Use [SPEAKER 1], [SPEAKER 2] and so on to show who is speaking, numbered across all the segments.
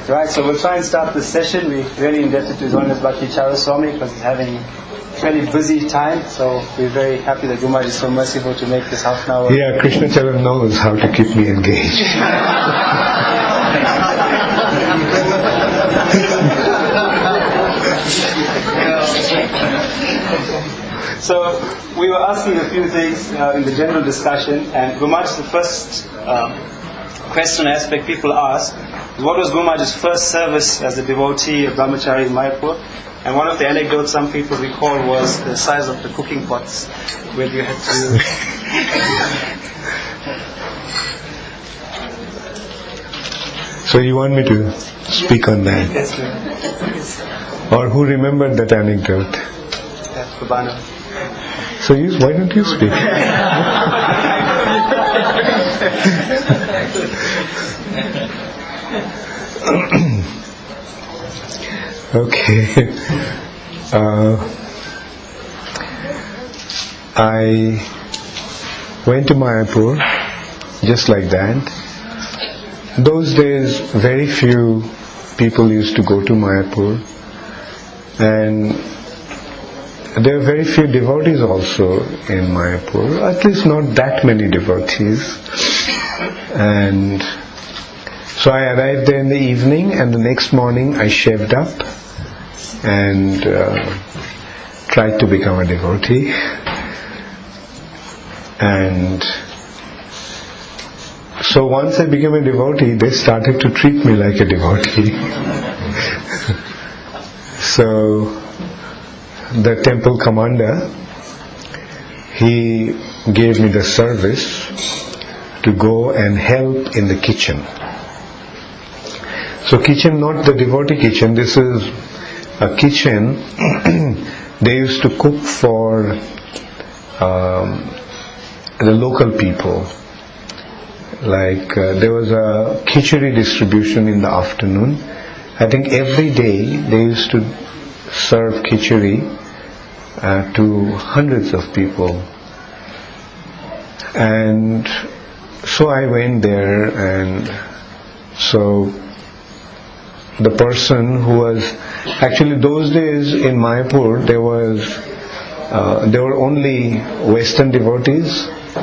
[SPEAKER 1] Right, so we'll try and start this session. We're really indebted to His Holiness Bhakti Charaswami because he's having a fairly busy time. So we're very happy that Gumaj is so merciful to make this half an hour.
[SPEAKER 2] Yeah, Krishna Charan knows how to keep me engaged.
[SPEAKER 1] So we were asking a few things in the general discussion, and Gumaj, the first question aspect people ask, what was Gumaj's first service as a devotee of Brahmachari in Mayapur? And one of the anecdotes some people recall was the size of the cooking pots where you had to...
[SPEAKER 2] So you want me to speak on that?
[SPEAKER 1] Yes, sir.
[SPEAKER 2] Or who remembered that anecdote?
[SPEAKER 1] That's Babana.
[SPEAKER 2] So why don't you speak? Okay. I went to Mayapur just like that. Those days, very few people used to go to Mayapur, and there are very few devotees also in Mayapur, at least not that many devotees. And so I arrived there in the evening, and the next morning I shaved up and tried to become a devotee. And so once I became a devotee, they started to treat me like a devotee. So the temple commander, he gave me the service to go and help in the kitchen. So kitchen, not the devotee kitchen, this is a kitchen they used to cook for the local people. Like there was a khichdi distribution in the afternoon. I think every day they used to serve khichdi to hundreds of people. And so I went there, and so the person who was actually those days in Mayapur there were only Western devotees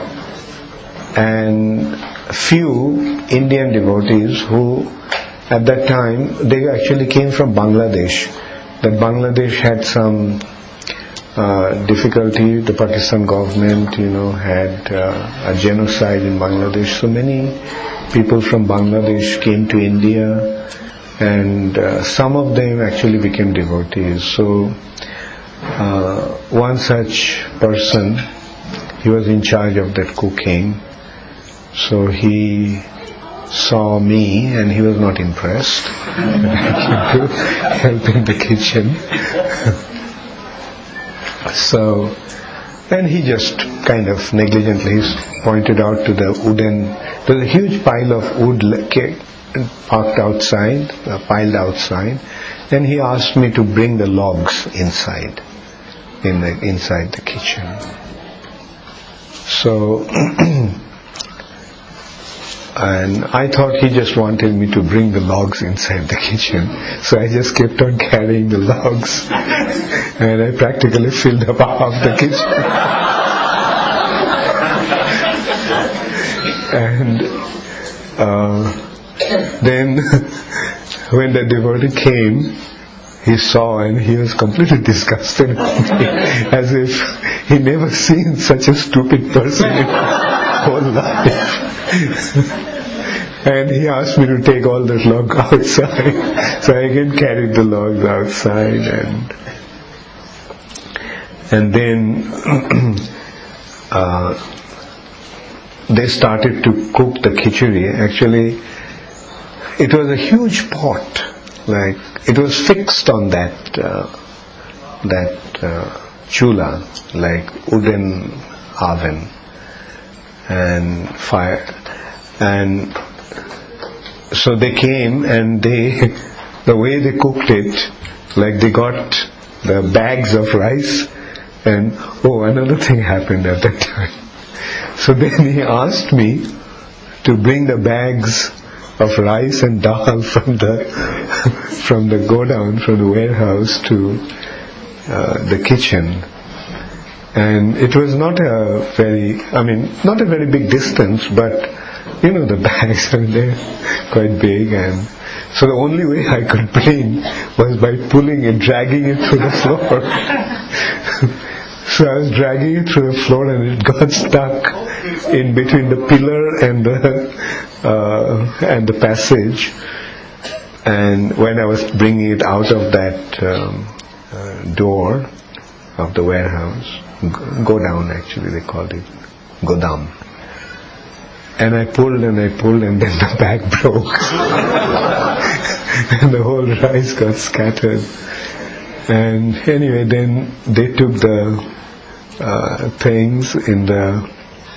[SPEAKER 2] and few Indian devotees who at that time they actually came from Bangladesh. That Bangladesh had some difficulty. The Pakistan government, had a genocide in Bangladesh. So many people from Bangladesh came to India, and some of them actually became devotees. So one such person, he was in charge of that cooking. So he saw me and he was not impressed. And I came to help in the kitchen. So, and he just kind of negligently pointed out to the wooden, there's a huge pile of wood parked outside, piled outside, and he asked me to bring the logs inside the kitchen. So, and I thought he just wanted me to bring the logs inside the kitchen. So I just kept on carrying the logs, and I practically filled up half the kitchen. And then when the devotee came, he saw and he was completely disgusted with me, as if he never seen such a stupid person in his whole life. And he asked me to take all the logs outside. So I again carried the logs outside, and then they started to cook the khichdi. Actually, it was a huge pot. Like it was fixed on that chula, like wooden oven and fire. And so they came, and the way they cooked it, like they got the bags of rice, and another thing happened at that time. So then he asked me to bring the bags of rice and dal from the godown, from the warehouse to the kitchen. And it was not a very big distance, but the bags, they're quite big, and so the only way I could clean was by pulling it, dragging it through the floor. So I was dragging it through the floor, and it got stuck in between the pillar and the passage. And when I was bringing it out of that door of the warehouse, godown actually they called it, godown. And I pulled, and then the bag broke. And the whole rice got scattered. And anyway, then they took the things in the...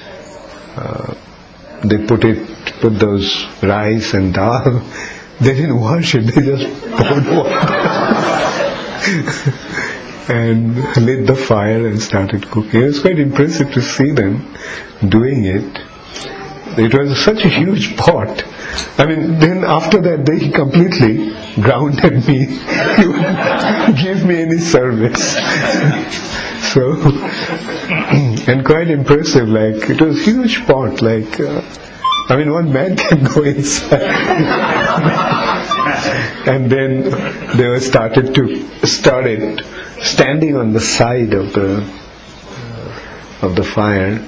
[SPEAKER 2] they put those rice and dal. They didn't wash it, they just poured water. And lit the fire and started cooking. It was quite impressive to see them doing it. It was such a huge pot. Then after that they completely grounded me. He wouldn't give me any service. So, and quite impressive, it was a huge pot, one man can go inside. And then they started standing on the side of the fire,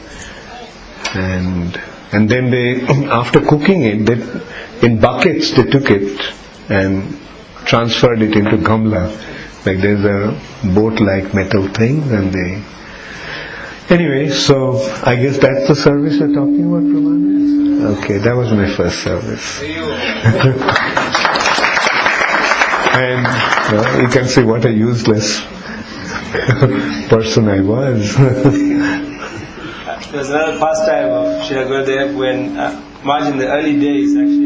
[SPEAKER 2] and then they, after cooking it, in buckets they took it and transferred it into gamla. There's a boat-like metal thing, and they... Anyway, so I guess that's the service you're talking about, Pramana? Okay, that was my first service. And you can see what a useless person I was.
[SPEAKER 1] There's another pastime of Srila Gurudev when Maharaj in the early days actually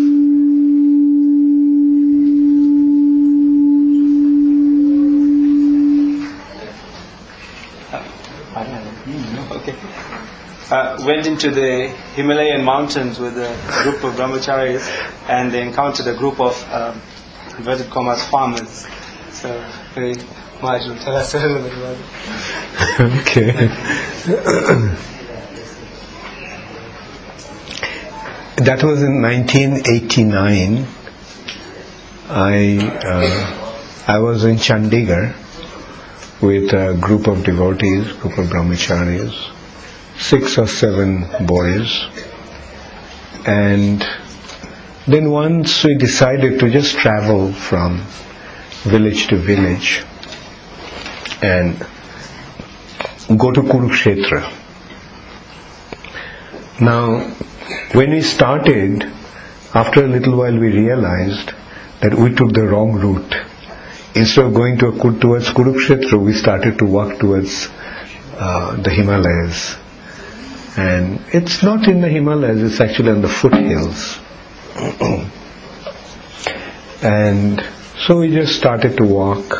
[SPEAKER 1] went into the Himalayan mountains with a group of brahmacharis, and they encountered a group of inverted commas farmers. So Maharaj will tell us a little bit about it.
[SPEAKER 2] Okay. That was in 1989. I was in Chandigarh with a group of devotees, group of brahmacharis, 6 or 7 boys. And then once we decided to just travel from village to village and go to Kurukshetra. Now, when we started, after a little while we realized that we took the wrong route. Instead of going towards Kurukshetra, we started to walk towards the Himalayas. And it's not in the Himalayas, it's actually on the foothills. And so we just started to walk,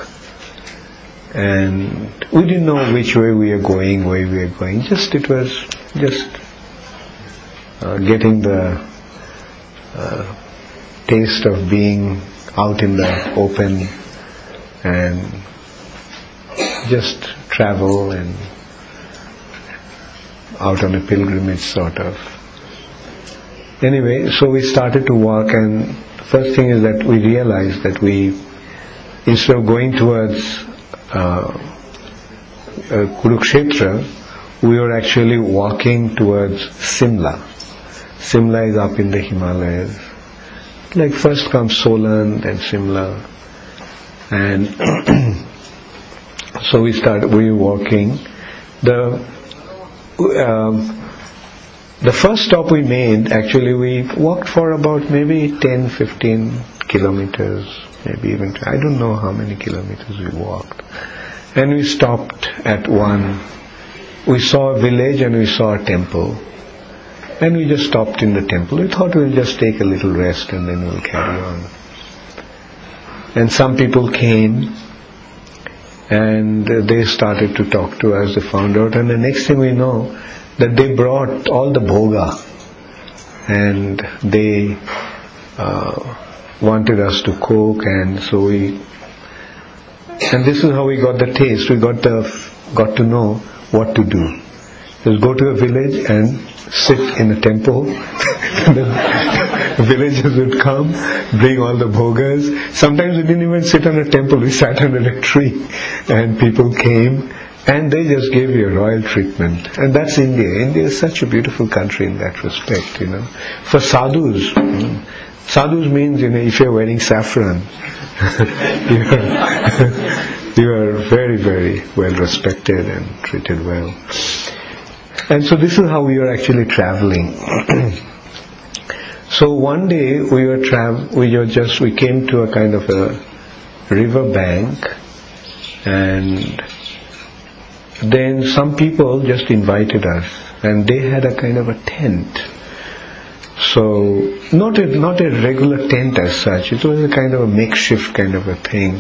[SPEAKER 2] and we didn't know which way we were going, it was just getting the taste of being out in the open and just travel and out on a pilgrimage sort of. Anyway, so we started to walk, and the first thing is that we realized that instead of going towards Kurukshetra, we were actually walking towards Simla. Simla is up in the Himalayas. First comes Solan, then Simla. And so we were walking. The first stop we made, actually we walked for about maybe 10-15 kilometers, maybe even, I don't know how many kilometers we walked. And we stopped at we saw a village and we saw a temple. And we just stopped in the temple. We thought we'll just take a little rest and then we'll carry on. And some people came and they started to talk to us. They found out, and the next thing we know, that they brought all the bhoga, and they wanted us to cook, and so and this is how we got the taste. We got to know what to do. Just go to a village and sit in a temple. The villagers would come, bring all the bhogas. Sometimes we didn't even sit on a temple, we sat under a tree, and people came and they just gave you a royal treatment. And that's India. India is such a beautiful country in that respect, For sadhus, sadhus means, if you're wearing saffron, you are very, very well respected and treated well. And so this is how we were actually traveling. So one day we came to a kind of a river bank, and then some people just invited us, and they had a kind of a tent. So not a regular tent as such. It was a kind of a makeshift kind of a thing,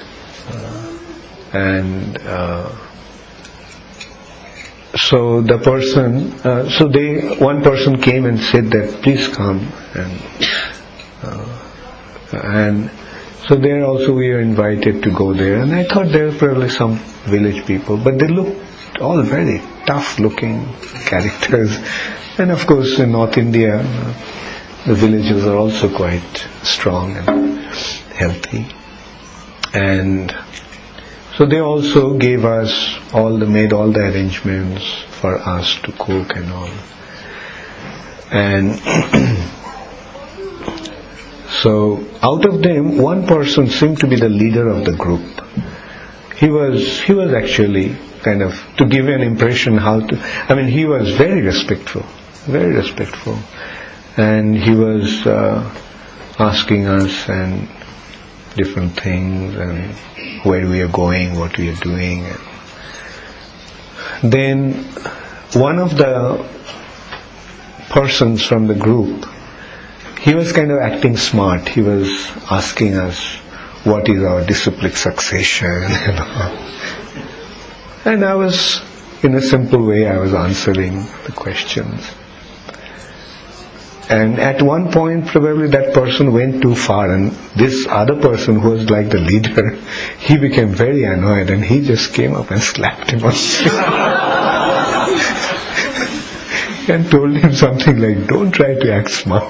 [SPEAKER 2] so the person, one person came and said that please come, and so there also we were invited to go there, and I thought there were probably some village people, but they looked all very tough looking characters, and of course in North India the villages are also quite strong and healthy, and so they also made all the arrangements for us to cook and all. And so out of them, one person seemed to be the leader of the group. He was actually kind of, to give an impression he was very respectful. And he was asking us and different things, and where we are going, what we are doing. Then one of the persons from the group, he was kind of acting smart. He was asking us what is our disciplic succession and all. And I was, in a simple way, I was answering the questions. And at one point, probably that person went too far, and this other person who was like the leader, he became very annoyed, and he just came up and slapped him on the face and told him something like, "Don't try to act smart."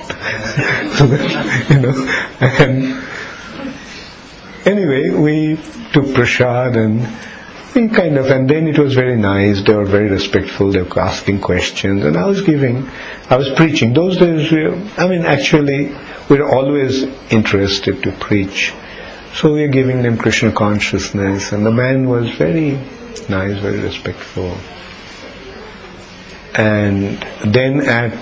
[SPEAKER 2] And anyway, we took prasad, and then it was very nice. They were very respectful. They were asking questions, and I was preaching. Those days, actually, we were always interested to preach. So we were giving them Krishna consciousness, and the man was very nice, very respectful. And then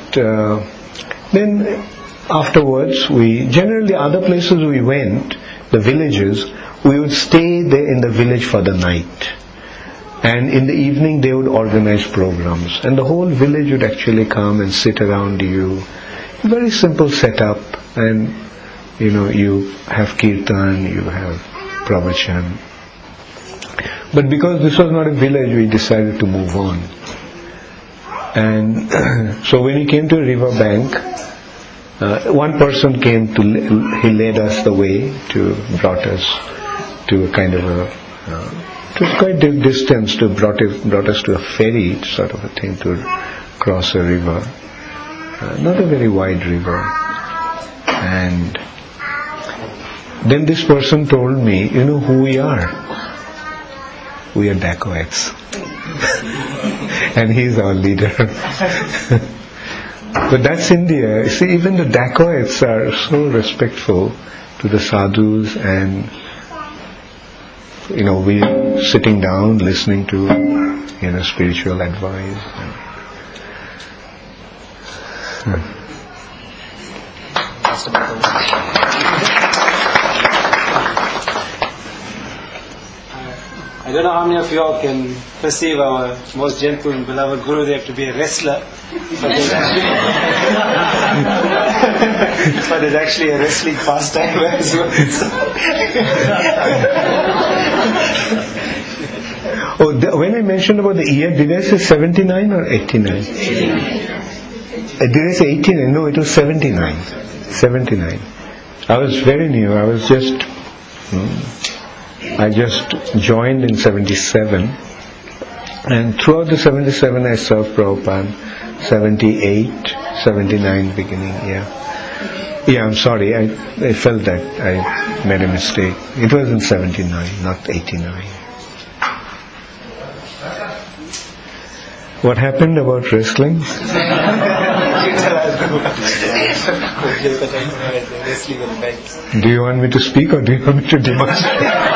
[SPEAKER 2] afterwards, generally other places we went, the villages, we would stay there in the village for the night. And in the evening they would organize programs, and the whole village would actually come and sit around you. Very simple setup, and you have kirtan, you have pravachan. But because this was not a village, we decided to move on. And so when we came to a river bank, one person came he led us the way, brought us to a kind of it was quite a distance, brought us to a ferry sort of a thing to cross a river, not a very wide river. And then this person told me, you know who we are? We are dacoits. And he's our leader. But that's India. See, even the dacoits are so respectful to the sadhus, and we sitting down listening to spiritual advice.
[SPEAKER 1] I don't know how many of you all can perceive our most gentle and beloved Gurudev to be a wrestler, but it's actually a wrestling pastime as well.
[SPEAKER 2] When I mentioned about the year, did I say 79 or 89? 89. Did I say 89? No, it was 79. 79. I was very new. I just joined in 77, and throughout the 77 I served Prabhupada. 78, 79 beginning, yeah. Yeah, I'm sorry, I felt that I made a mistake. It was in 79, not 89. What happened about wrestling? Do you want me to speak or do you want me to demonstrate?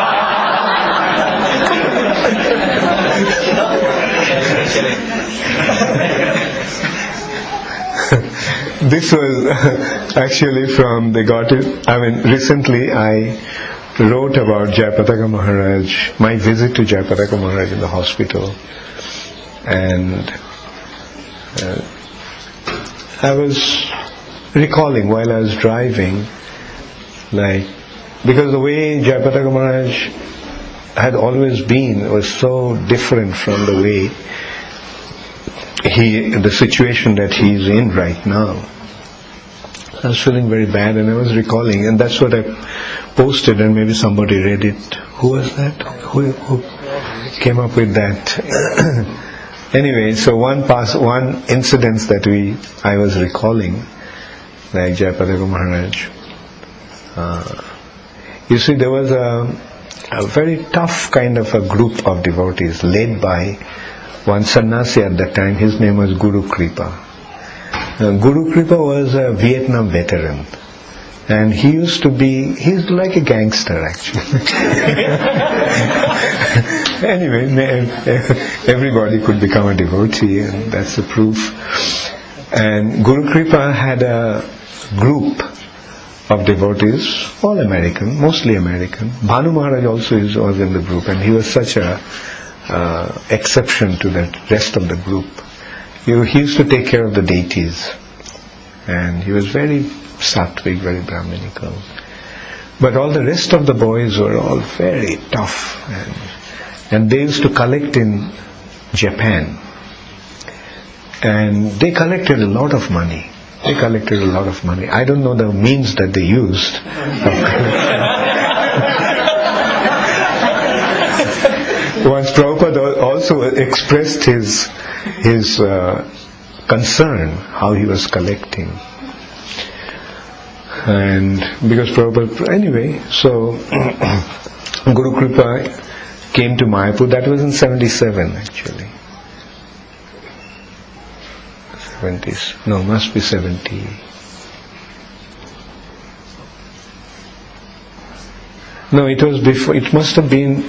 [SPEAKER 2] This was actually from recently I wrote about Jayapataka Maharaj, my visit to Jayapataka Maharaj in the hospital, and I was recalling while I was driving, because the way Jayapataka Maharaj had always been was so different from the way the situation that he is in right now. I was feeling very bad, and I was recalling, and that's what I posted, and maybe somebody read it. Who was that? Who came up with that? Anyway, so one incident that I was recalling, like Jayapataka Maharaj. You see, there was a very tough kind of a group of devotees led by one sannyasi at that time. His name was Guru Kripa. Guru Kripa was a Vietnam veteran, and he's like a gangster actually. Anyway, everybody could become a devotee, and that's the proof. And Guru Kripa had a group of devotees, all American, mostly American. Bhanu Maharaj also was in the group, and he was such a exception to the rest of the group. He used to take care of the deities, and he was very sattvic, very brahminical. But all the rest of the boys were all very tough, and they used to collect in Japan, and they collected a lot of money. I don't know the means that they used. Once Prabhupada also expressed his concern how he was collecting, and because Prabhupada anyway, so Guru Kripa came to Mayapur. That was in 77 actually. 70s, no, must be 70. No, it was before. It must have been.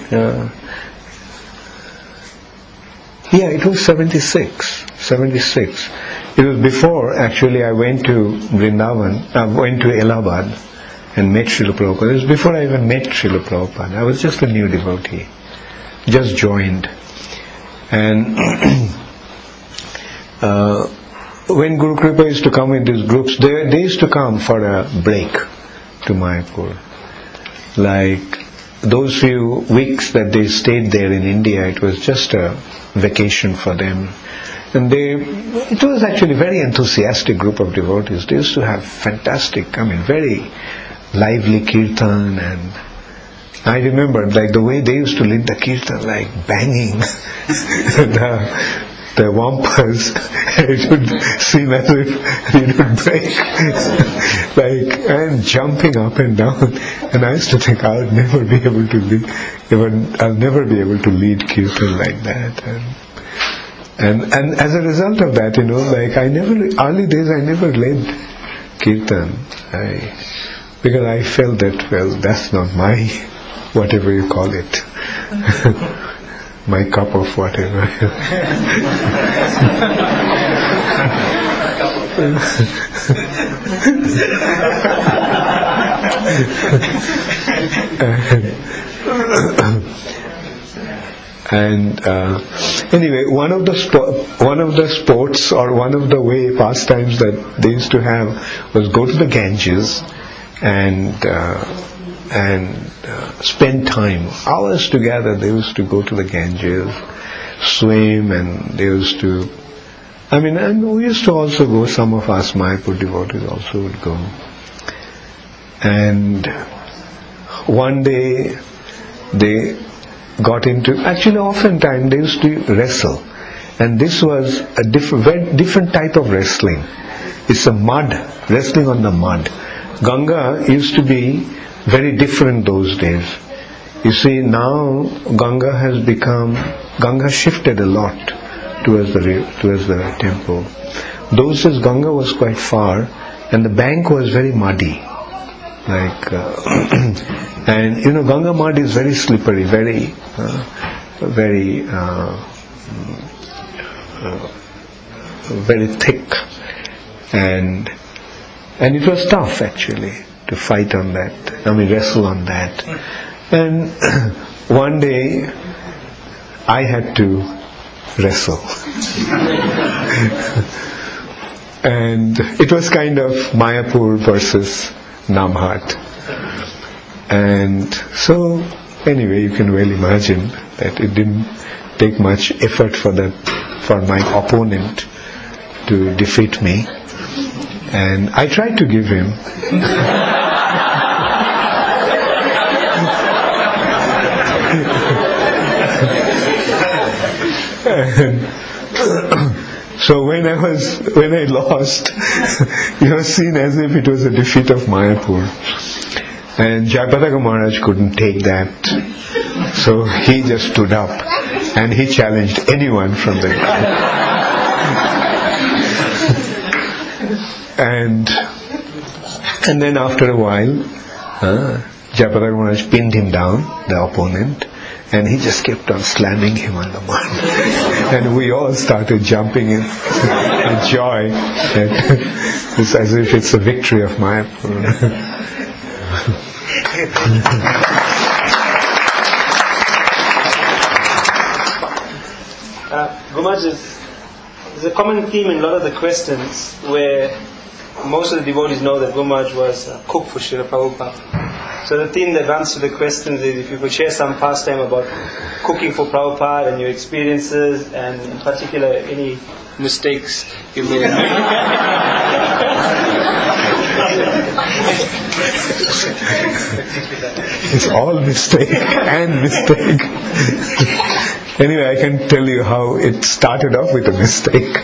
[SPEAKER 2] It was 76. 76. It was before, actually, I went to Vrindavan, I went to Allahabad and met Srila Prabhupada. It was before I even met Srila Prabhupada. I was just a new devotee, just joined. And when Guru Kripa used to come with these groups, they used to come for a break to Mayapur. Like those few weeks that they stayed there in India, it was just a vacation for them. And it was actually a very enthusiastic group of devotees. They used to have fantastic, very lively kirtan, and I remember the way they used to lead the kirtan, banging the wampers, it would seem as if it would break, and jumping up and down. And I used to think I'll never be able to lead kirtan like that. And as a result of that, early days I never led kirtan, because I felt that, that's not my, whatever you call it, my cup of whatever. And anyway, one of the sports, or one of the pastimes that they used to have was go to the Ganges and spend time, hours together. They used to go to the Ganges, swim, and they used to, and we used to also go, some of us Mayapur devotees also would go. And one day they got into, actually oftentimes they used to wrestle, and this was a very different type of wrestling. It's a mud, wrestling on the mud. Ganga used to be very different those days. You see, now Ganga has shifted a lot towards the temple. Those days Ganga was quite far, and the bank was very muddy. And Ganga mud is very slippery, very thick, and it was tough actually to fight on that. Wrestle on that. And one day I had to wrestle. And it was kind of Mayapur versus Namhat. And so, anyway, you can well imagine that it didn't take much effort for my opponent to defeat me. And I tried to give him. So when I lost, it was seen as if it was a defeat of Mayapur. And Jayapataka Maharaj couldn't take that. So he just stood up and he challenged anyone from the and then after a while, Jayapataka Maharaj pinned him down, the opponent, and he just kept on slamming him on the mud. And we all started jumping in joy. It's as if it's a victory of Mayapur.
[SPEAKER 1] Gomaj, there's a common theme in a lot of the questions where most of the devotees know that Gomaj was a cook for Srila Prabhupada. So the theme that runs through the questions is if you could share some pastime about cooking for Prabhupada and your experiences, and in particular any mistakes you made.
[SPEAKER 2] It's all mistake and mistake. Anyway, I can tell you how it started off with a mistake.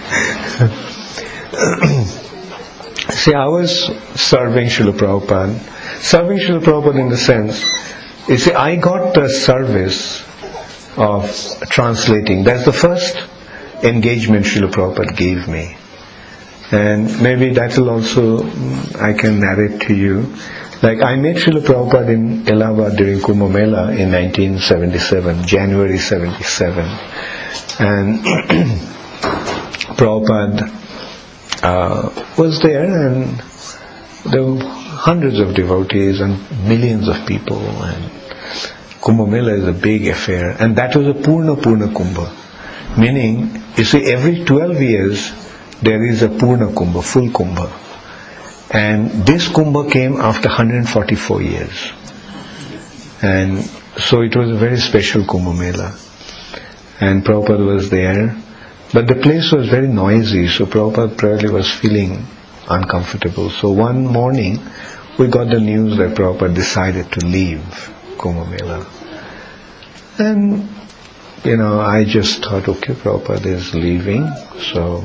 [SPEAKER 2] See, I was serving Srila Prabhupada. Serving Srila Prabhupada in the sense, you see, I got the service of translating. That's the first engagement Srila Prabhupada gave me. And maybe that will also, I can narrate to you. Like, I met Srila Prabhupada in Allahabad during Kumbh Mela in 1977, January 77. And Prabhupada was there, and there were hundreds of devotees and millions of people, and Kumbh Mela is a big affair. And that was a Purna Kumbha. Meaning, you see, every 12 years, there is a Purna Kumbha, full Kumbha. And this Kumbha came after 144 years. And so it was a very special Kumbh Mela. And Prabhupada was there. But the place was very noisy, so Prabhupada probably was feeling uncomfortable. So one morning, we got the news that Prabhupada decided to leave Kumbh Mela. And, I just thought, okay, Prabhupada is leaving, so...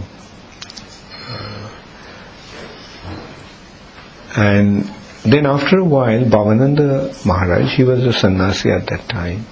[SPEAKER 2] And then after a while, Bhavananda Maharaj, he was a sannyasi at that time,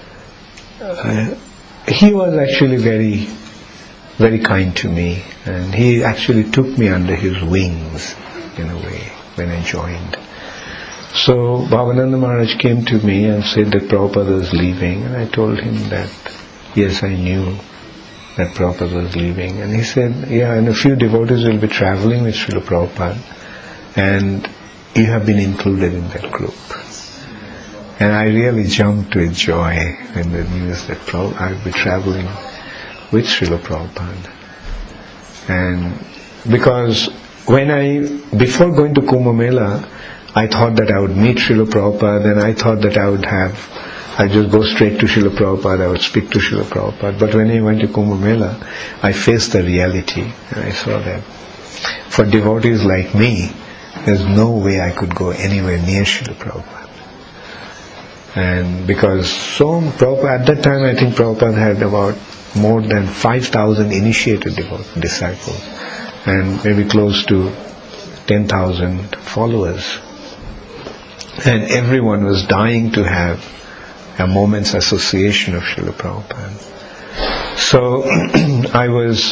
[SPEAKER 2] he was actually very, very kind to me, and he actually took me under his wings, in a way, when I joined. So Bhavananda Maharaj came to me and said that Prabhupada was leaving, and I told him that, yes, I knew that Prabhupada was leaving. And he said, yeah, and a few devotees will be traveling with Srila Prabhupada, and you have been included in that group. And I really jumped with joy when the news that I would be traveling with Srila Prabhupada. And because before going to Kumbh Mela, I thought that I would meet Srila Prabhupada, and I thought that I'd just go straight to Srila Prabhupada, I would speak to Srila Prabhupada. But when I went to Kumbh Mela, I faced the reality, and I saw that for devotees like me, there's no way I could go anywhere near Srila Prabhupada. And because Prabhupada, at that time I think Prabhupada had about more than 5,000 initiated disciples and maybe close to 10,000 followers. And everyone was dying to have a moment's association of Srila Prabhupada. So I was,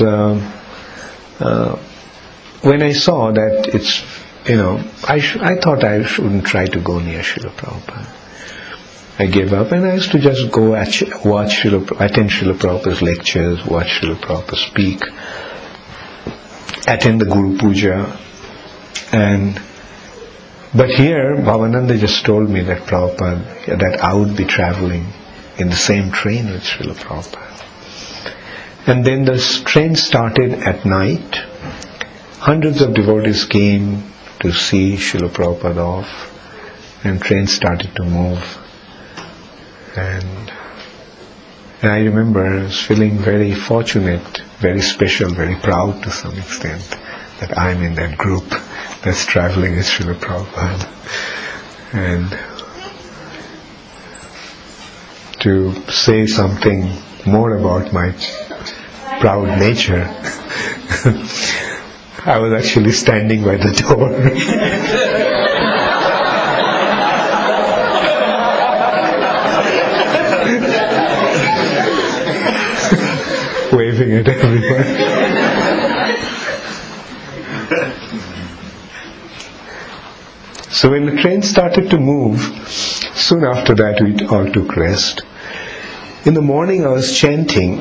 [SPEAKER 2] when I saw that it's, I thought I shouldn't try to go near Srila Prabhupada. I gave up and I used to just go attend Srila Prabhupada's lectures, watch Srila Prabhupada speak, attend the Guru Puja. But here, Bhavananda just told me that that I would be traveling in the same train with Srila Prabhupada. And then the train started at night. Hundreds of devotees came to see Srila Prabhupada off, and train started to move. And I remember I was feeling very fortunate, very special, very proud to some extent that I'm in that group that's traveling with Srila Prabhupada. And to say something more about my proud nature, I was actually standing by the door. Waving at everyone. So when the train started to move, soon after that we all took rest. In the morning I was chanting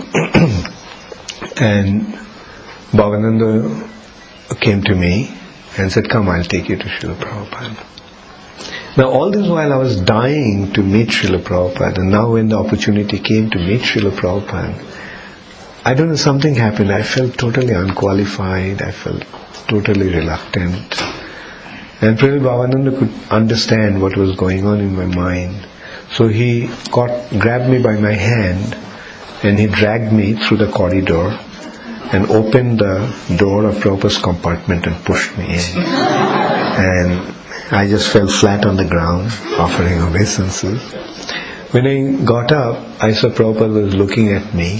[SPEAKER 2] and Bhavananda came to me and said, "Come, I'll take you to Srila Prabhupada." Now all this while I was dying to meet Srila Prabhupada, and now when the opportunity came to meet Srila Prabhupada, I don't know, something happened. I felt totally unqualified. I felt totally reluctant. And Prabhupada Bhavananda could understand what was going on in my mind. So he grabbed me by my hand and he dragged me through the corridor and opened the door of Prabhupada's compartment and pushed me in. And I just fell flat on the ground, offering obeisances. When I got up, I saw Prabhupada was looking at me.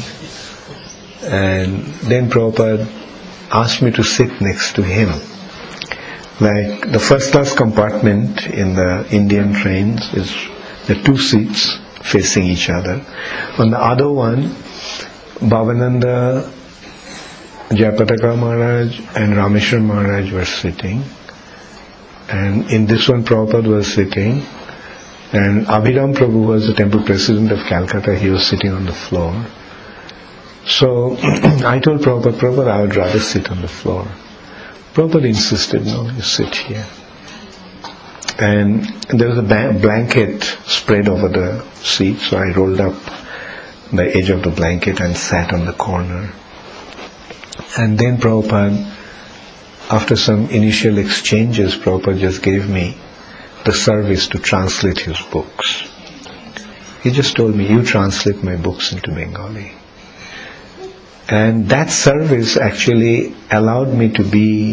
[SPEAKER 2] And then Prabhupada asked me to sit next to him. Like the first class compartment in the Indian trains is the two seats facing each other. On the other one, Bhavananda, Jayapataka Maharaj and Rameshwar Maharaj were sitting. And in this one Prabhupada was sitting. And Abhiram Prabhu was the temple president of Calcutta. He was sitting on the floor. So I told Prabhupada, I would rather sit on the floor. Prabhupada insisted, no, you sit here. And there was a blanket spread over the seat, so I rolled up the edge of the blanket and sat on the corner. And then Prabhupada, after some initial exchanges, Prabhupada just gave me the service to translate his books. He just told me, you translate my books into Bengali. And that service actually allowed me to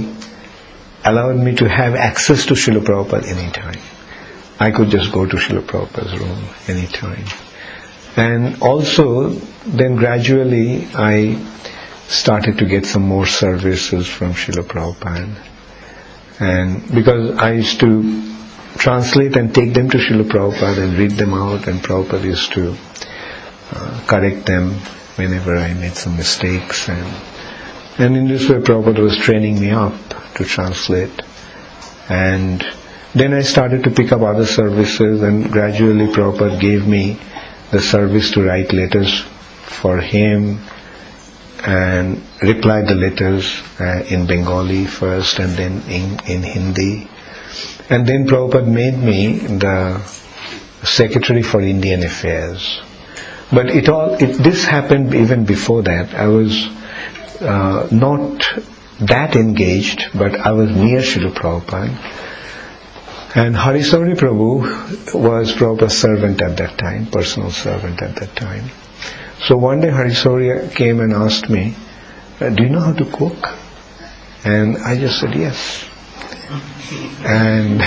[SPEAKER 2] have access to Srila Prabhupada anytime. I could just go to Srila Prabhupada's room anytime. And also, then gradually I started to get some more services from Srila Prabhupada. And because I used to translate and take them to Srila Prabhupada and read them out, and Prabhupada used to correct them whenever I made some mistakes, and in this way Prabhupada was training me up to translate. And then I started to pick up other services, and gradually Prabhupada gave me the service to write letters for him and reply the letters in Bengali first and then in Hindi. And then Prabhupada made me the Secretary for Indian Affairs. But this happened even before that. I was not that engaged, but I was near Srila Prabhupada. And Harisauri Prabhu was Prabhupada's servant at that time, personal servant at that time. So one day Harisauri came and asked me, do you know how to cook? And I just said yes. And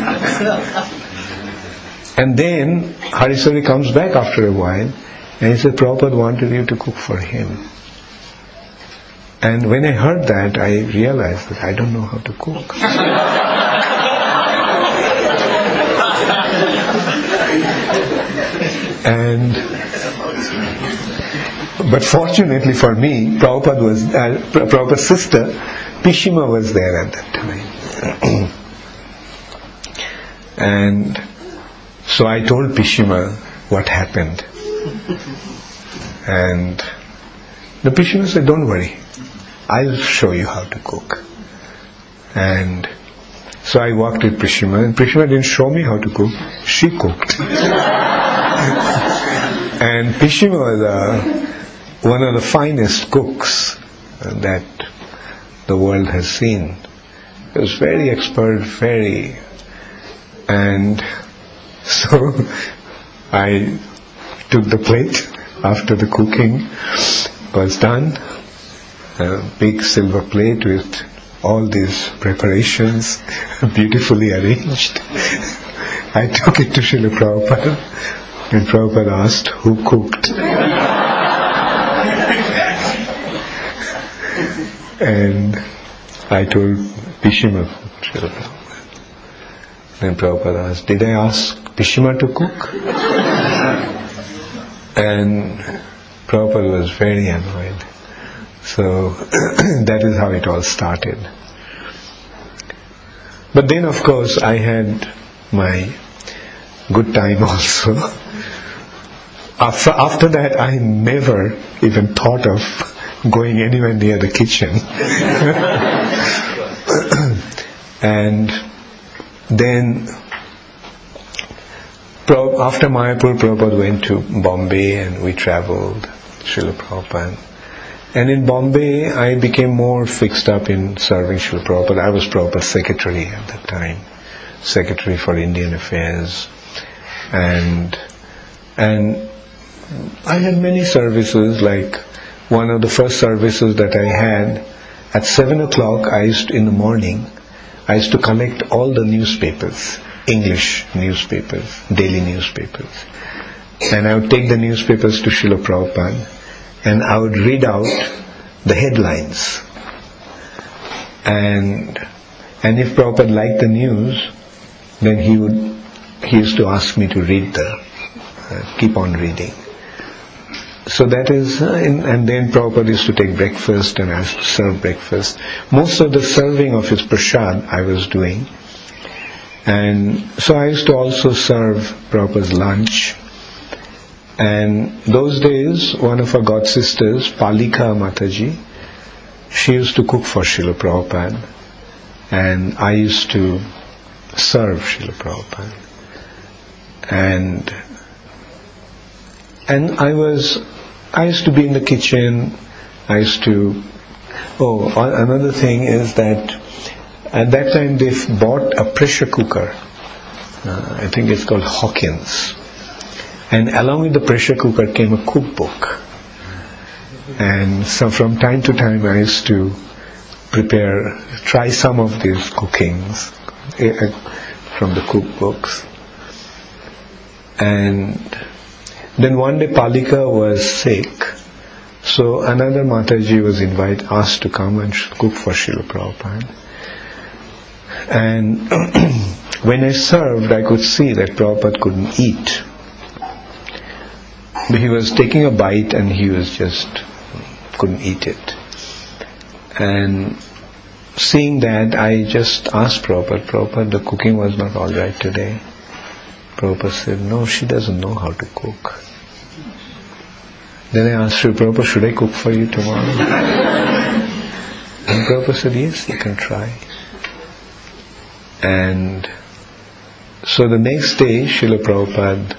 [SPEAKER 2] and then Harisari comes back after a while and he said, Prabhupada wanted you to cook for him. And when I heard that, I realized that I don't know how to cook. But fortunately for me, Prabhupada's sister, Pishima, was there at that time. And so I told Pishima what happened. And the Pishima said, don't worry, I'll show you how to cook. And so I walked with Pishima, and Pishima didn't show me how to cook, she cooked. And Pishima was one of the finest cooks that the world has seen. He was very expert, and so I took the plate after the cooking was done, a big silver plate with all these preparations beautifully arranged. I took it to Srila Prabhupada, and Prabhupada asked who cooked. And I told Pishima, Srila Prabhupada. Then Prabhupada asked, did I ask Pishima to cook? And Prabhupada was very annoyed. So that is how it all started. But then of course I had my good time also. After that I never even thought of going anywhere near the kitchen. And then after Mayapur, Prabhupada went to Bombay and we travelled, Srila Prabhupada. And in Bombay, I became more fixed up in serving Srila Prabhupada. I was Prabhupada's secretary at that time, secretary for Indian Affairs. And I had many services, like one of the first services that I had, at 7 o'clock in the morning, I used to collect all the newspapers, English newspapers, daily newspapers. And I would take the newspapers to Srila Prabhupada and I would read out the headlines. And if Prabhupada liked the news, then he used to ask me to read keep on reading. So that is, and then Prabhupada used to take breakfast and I used to serve breakfast. Most of the serving of his prasad I was doing. And so I used to also serve Prabhupada's lunch. And those days, one of our god sisters, Palika Mataji, she used to cook for Srila Prabhupada. And I used to serve Srila Prabhupada. And I used to be in the kitchen. Another thing is that at that time they bought a pressure cooker. I think it's called Hawkins. And along with the pressure cooker came a cookbook. And so from time to time I used to try some of these cookings from the cookbooks. And then one day Palika was sick, so another Mataji was asked to come and cook for Srila Prabhupada. And when I served, I could see that Prabhupada couldn't eat. He was taking a bite and he was couldn't eat it. And seeing that, I just asked Prabhupada, the cooking was not all right today. Prabhupada said, no, she doesn't know how to cook. Then I asked Sri Prabhupada, should I cook for you tomorrow? And Prabhupada said, yes, you can try. And so the next day, Srila Prabhupada,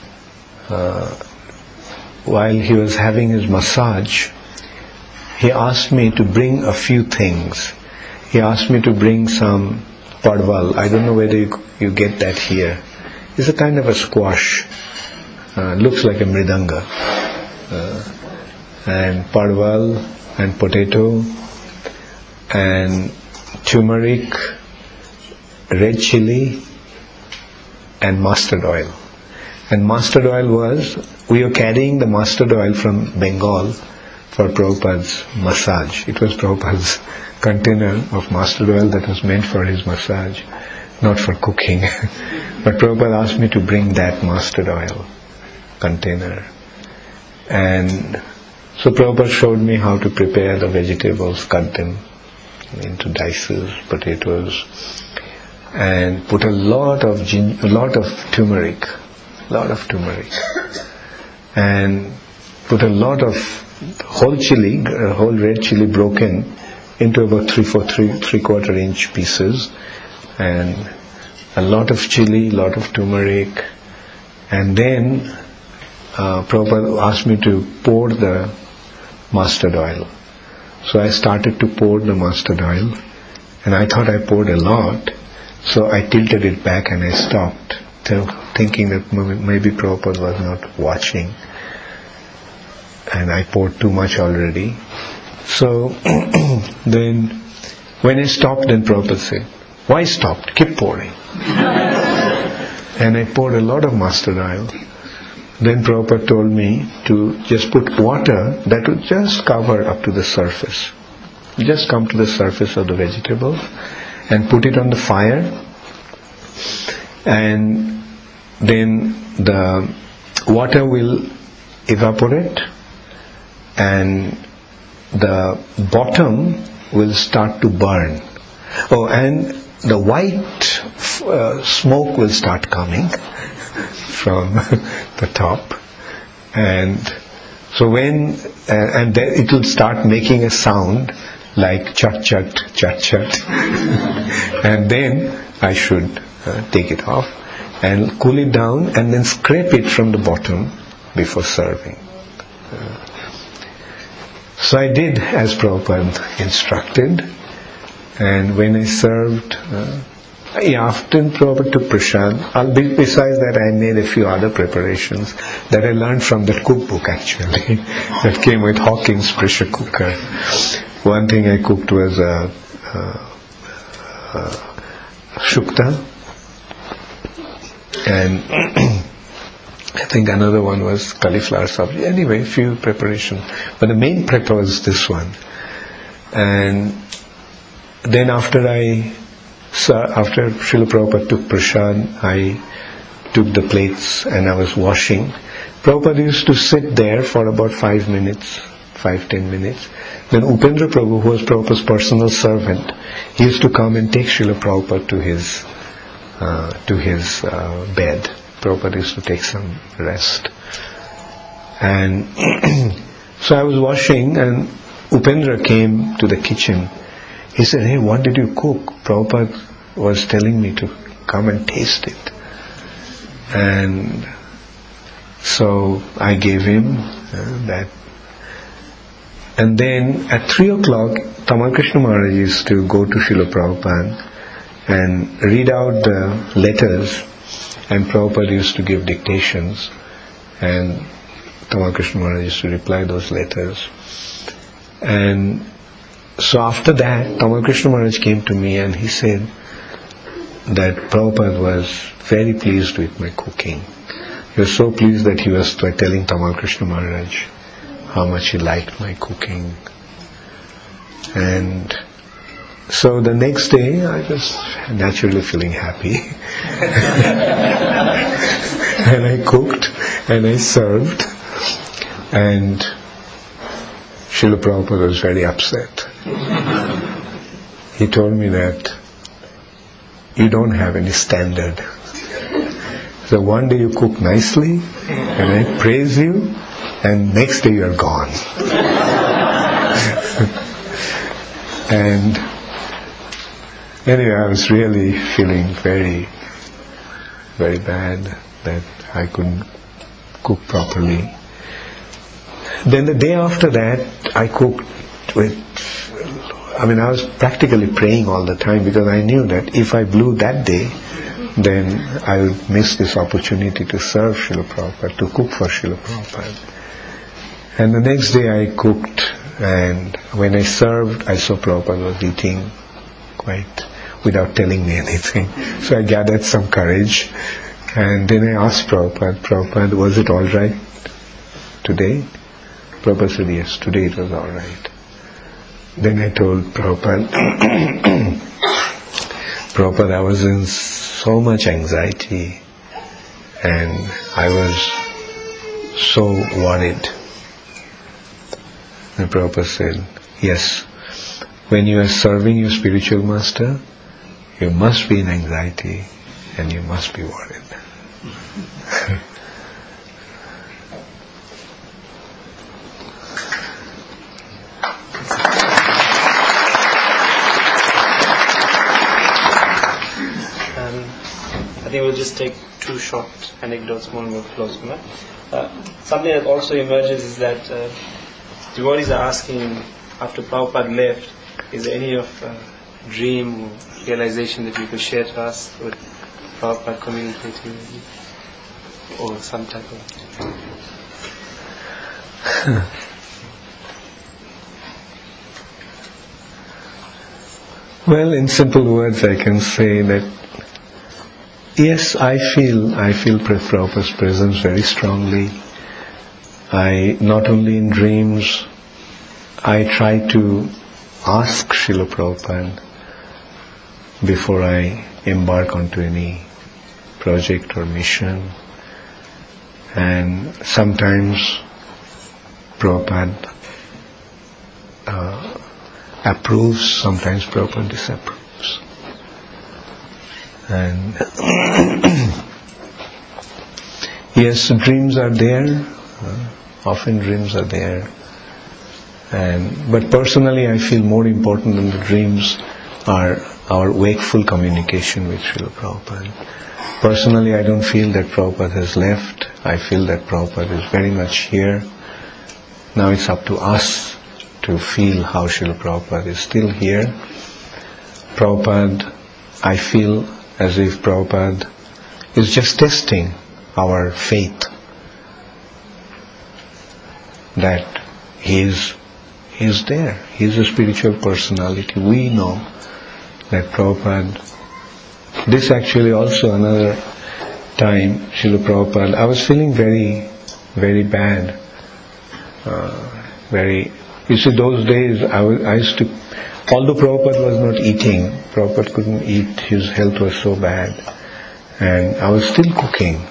[SPEAKER 2] while he was having his massage, he asked me to bring a few things. He asked me to bring some padwal. I don't know whether you get that here. It's a kind of a squash. Looks like a mridanga. And padwal and potato and turmeric red chili and mustard oil. And mustard oil we were carrying the mustard oil from Bengal for Prabhupada's massage. It was Prabhupada's container of mustard oil that was meant for his massage, not for cooking. But Prabhupada asked me to bring that mustard oil container. And so Prabhupada showed me how to prepare the vegetables, cut them into dices, potatoes, and put a lot of turmeric, and put a lot of whole red chili broken into about 3/4 inch pieces, and a lot of chili, lot of turmeric, and then Prabhupada asked me to pour the mustard oil. So I started to pour the mustard oil, and I thought I poured a lot, so I tilted it back and I stopped, thinking that maybe Prabhupada was not watching, and I poured too much already. So then when I stopped, then Prabhupada said, "Why stopped? Keep pouring." And I poured a lot of mustard oil. Then Prabhupada told me to just put water that would just cover up to the surface. Just come to the surface of the vegetable and put it on the fire, and then the water will evaporate and the bottom will start to burn. Oh, and the white smoke will start coming from the top, and so when and then it will start making a sound like chat chat chat chat, and then I should take it off and cool it down and then scrape it from the bottom before serving. So I did as Prabhupada instructed, and when I served, after Prabhupada took prasad, besides that I made a few other preparations that I learned from that cookbook actually, that came with Hawkins pressure cooker. One thing I cooked was shukta, and I think another one was cauliflower sabji. Anyway, few preparations, but the main prep was this one. And then after Srila Prabhupada took prasad, I took the plates and I was washing. Prabhupada used to sit there for about 5-10 minutes. Then Upendra Prabhu, who was Prabhupada's personal servant, he used to come and take Srila Prabhupada to his bed. Prabhupada used to take some rest. And so I was washing, and Upendra came to the kitchen. He said, "Hey, what did you cook? Prabhupada was telling me to come and taste it." And so I gave him that. And then at 3 o'clock, Tamal Krishna Maharaj used to go to Srila Prabhupada and read out the letters, and Prabhupada used to give dictations, and Tamal Krishna Maharaj used to reply those letters. And so after that, Tamal Krishna Maharaj came to me and he said that Prabhupada was very pleased with my cooking. He was so pleased that he was telling Tamal Krishna Maharaj how much he liked my cooking. And so the next day I was naturally feeling happy. And I cooked and I served, and Srila Prabhupada was very upset. He told me that you don't have any standard. So one day you cook nicely and I praise you, and next day you are gone. And anyway, I was really feeling very, very bad that I couldn't cook properly. Then the day after that, I cooked I was practically praying all the time, because I knew that if I blew that day, then I would miss this opportunity to serve Srila Prabhupada, to cook for Srila Prabhupada. And the next day I cooked, and when I served, I saw Prabhupada was eating quite without telling me anything. So I gathered some courage, and then I asked Prabhupada, was it all right today? Prabhupada said, yes, today it was all right. Then I told Prabhupada, Prabhupada, I was in so much anxiety and I was so worried. And Prabhupada said, yes, when you are serving your spiritual master, you must be in anxiety and you must be worried.
[SPEAKER 1] I think we'll just take two short anecdotes, one we'll close. Something that also emerges is that devotees are asking, after Prabhupada left, is there any of dream or realization that you could share to us with Prabhupada communicating with you? Or some type of...
[SPEAKER 2] Well, in simple words I can say that yes, I feel Prabhupada's presence very strongly. I, not only in dreams, I try to ask Srila Prabhupada before I embark onto any project or mission. And sometimes Prabhupada approves, sometimes Prabhupada disapproves. And yes, dreams are there. Often dreams are there. But personally, I feel more important than the dreams are our wakeful communication with Srila Prabhupada. Personally, I don't feel that Prabhupada has left. I feel that Prabhupada is very much here. Now it's up to us to feel how Srila Prabhupada is still here. Prabhupada, I feel as if Prabhupada is just testing our faith that He is there. He is a spiritual personality. We know that Prabhupada, this actually also another time, Srila Prabhupada, I was feeling very, very bad. You see, those days I used to, although Prabhupada was not eating, Prabhupada couldn't eat, his health was so bad, and I was still cooking.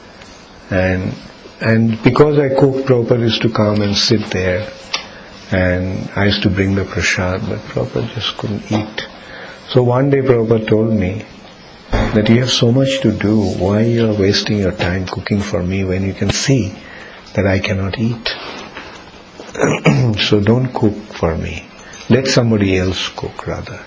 [SPEAKER 2] And because I cooked, Prabhupada used to come and sit there, and I used to bring the prasad, but Prabhupada just couldn't eat. So one day Prabhupada told me that you have so much to do, why you are wasting your time cooking for me when you can see that I cannot eat? So don't cook for me. Let somebody else cook rather.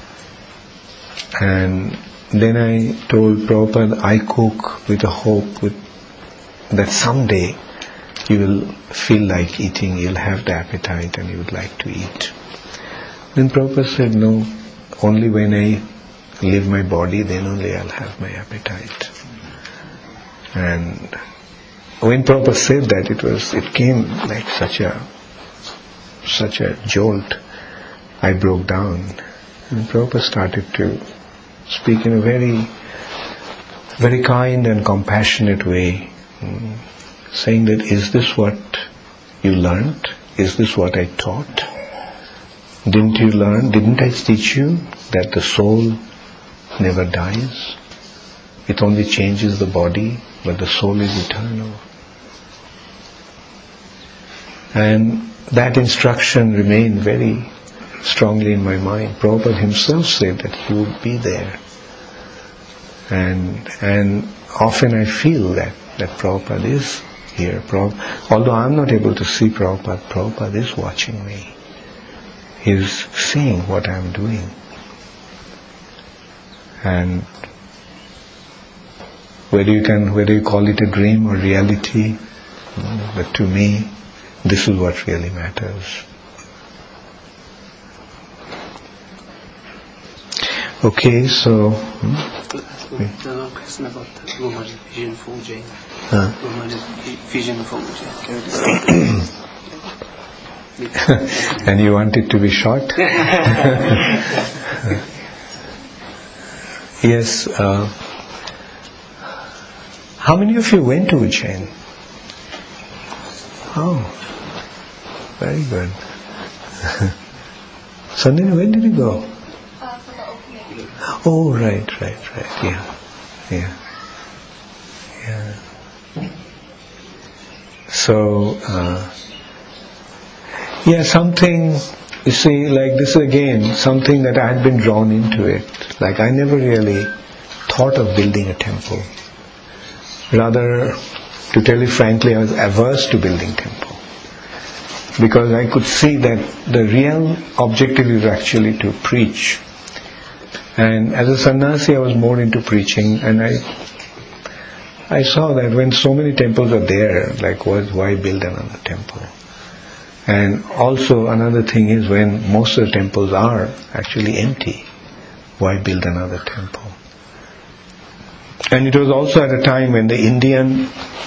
[SPEAKER 2] And then I told Prabhupada, I cook with a hope that someday you will feel like eating, you'll have the appetite and you would like to eat. Then Prabhupada said, no, only when I leave my body, then only I'll have my appetite. And when Prabhupada said that, it came like such a jolt. I broke down. And Prabhupada started to speak in a very, very kind and compassionate way, saying that, is this what you learned? Is this what I taught? Didn't you learn? Didn't I teach you that the soul never dies? It only changes the body, but the soul is eternal. And that instruction remained very strongly in my mind. Prabhupada himself said that he would be there. And often I feel that Prabhupada is here. Although I'm not able to see Prabhupada, Prabhupada is watching me. He's seeing what I'm doing. And whether you call it a dream or reality, but to me, this is what really matters. Okay, so...
[SPEAKER 1] Another question about Guruma's vision for Ujjain. Guruma's vision for Ujjain.
[SPEAKER 2] And you want it to be short? Yes. How many of you went to Ujjain? Oh, very good. Sandhya, when did you go?
[SPEAKER 3] For the opening.
[SPEAKER 2] Oh, right. Yeah. So, something, you see, like this is again something that I had been drawn into it. Like I never really thought of building a temple. Rather, to tell you frankly, I was averse to building temple. Because I could see that the real objective is actually to preach. And as a sannyasi, I was more into preaching, and I saw that when so many temples are there, like why build another temple? And also another thing is when most of the temples are actually empty, why build another temple? And it was also at a time when the Indian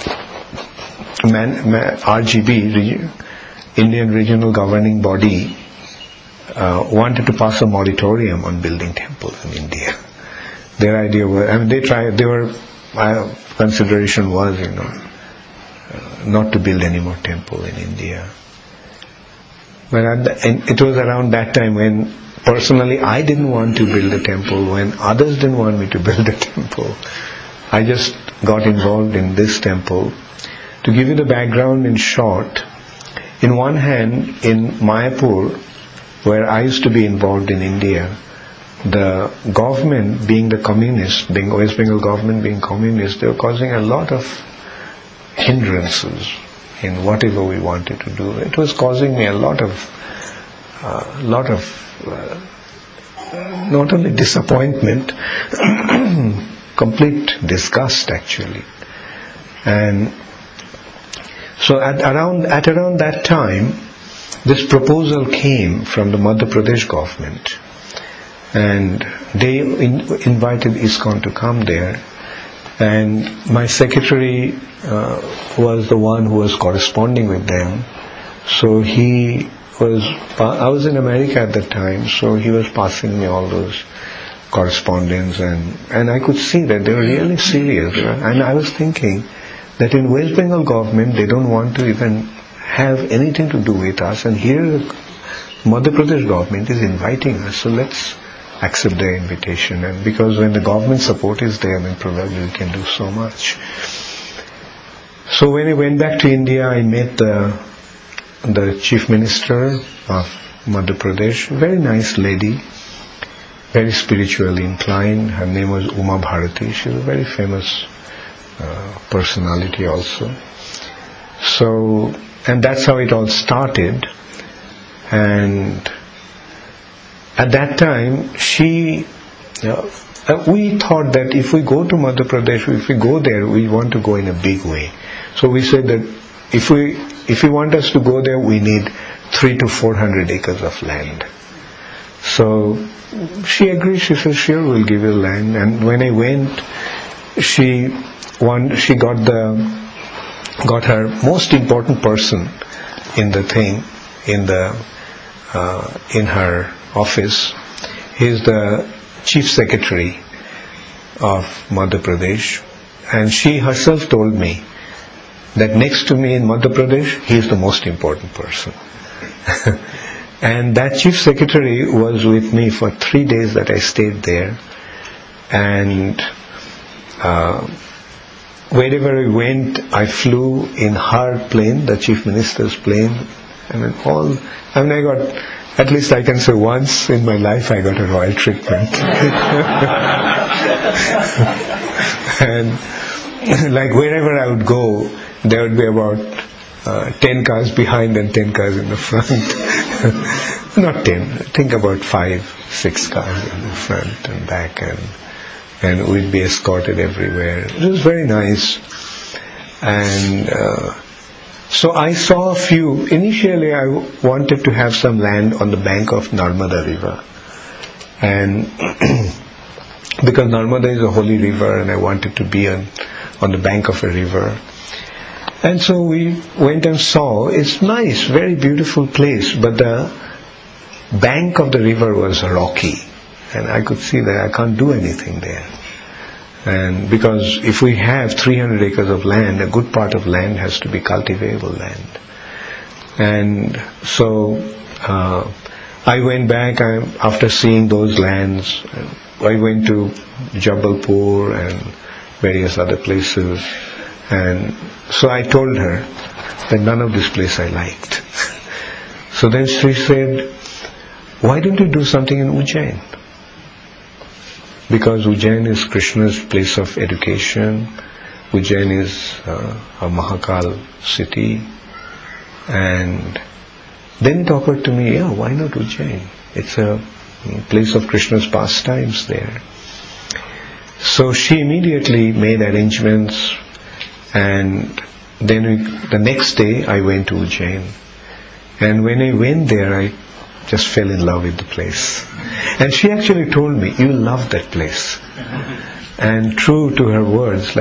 [SPEAKER 2] RGB, Indian Regional Governing Body, wanted to pass a moratorium on building temples in India. Their idea was, consideration was, not to build any more temple in India. But it was around that time when personally I didn't want to build a temple, when others didn't want me to build a temple. I just got involved in this temple. To give you the background in short, in one hand, in Mayapur, where I used to be involved in India, the government being the communist, being West Bengal government being communist, they were causing a lot of hindrances in whatever we wanted to do. It was causing me a lot of not only disappointment, complete disgust actually. And so at around that time, this proposal came from the Madhya Pradesh government, and they invited ISKCON to come there, and my secretary was the one who was corresponding with them. So I was in America at that time, so he was passing me all those correspondence, and I could see that they were really serious. And I was thinking that in West Bengal government they don't want to even have anything to do with us, and here Madhya Pradesh government is inviting us, so let's accept their invitation. And because when the government support is there, then probably we can do so much. So when I went back to India, I met the chief minister of Madhya Pradesh, very nice lady, very spiritually inclined. Her name was Uma Bharati. She was a very famous personality also. So, and that's how it all started. And at that time, we thought that if we go to Madhya Pradesh, if we go there, we want to go in a big way. So we said that if you want us to go there, we need 300 to 400 acres of land. So she agreed. She said, "Sure, we'll give you land." And when I went, she got her most important person in the thing, in her office. He is the chief secretary of Madhya Pradesh, and she herself told me that next to me in Madhya Pradesh, he is the most important person. And that chief secretary was with me for 3 days that I stayed there, and wherever I went, I flew in her plane, the chief minister's plane. I got, at least I can say once in my life, I got a royal treatment. And like wherever I would go, there would be about 10 cars behind and 10 cars in the front. Not 10, think about 5-6 cars in the front and back, and we'd be escorted everywhere. It was very nice. And so I saw a few. Initially I wanted to have some land on the bank of Narmada river, and because Narmada is a holy river and I wanted to be on the bank of a river. And so we went and saw. It's nice, very beautiful place, but the bank of the river was rocky. And I could see that I can't do anything there. And because if we have 300 acres of land, a good part of land has to be cultivable land. And so I went back after seeing those lands. I went to Jabalpur and various other places. And so I told her that none of this place I liked. So then she said, why don't you do something in Ujjain? Because Ujjain is Krishna's place of education. Ujjain is a Mahakal city. And then it occurred to me, why not Ujjain? It's a place of Krishna's pastimes there. So she immediately made arrangements, and then the next day I went to Ujjain. And when I went there, I just fell in love with the place. And she actually told me, you love that place. And true to her words,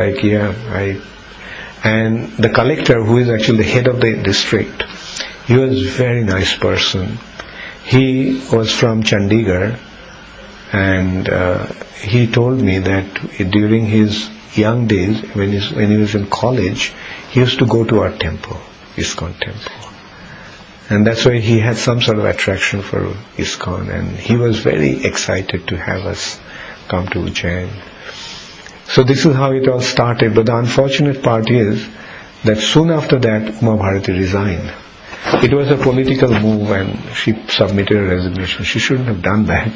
[SPEAKER 2] and the collector, who is actually the head of the district, he was a very nice person. He was from Chandigarh, and he told me that during his young days, when he was in college, he used to go to our temple, ISKCON temple. And that's why he had some sort of attraction for ISKCON, and he was very excited to have us come to Ujjain. So this is how it all started. But the unfortunate part is that soon after that, Uma Bharati resigned. It was a political move, and she submitted a resignation. She shouldn't have done that.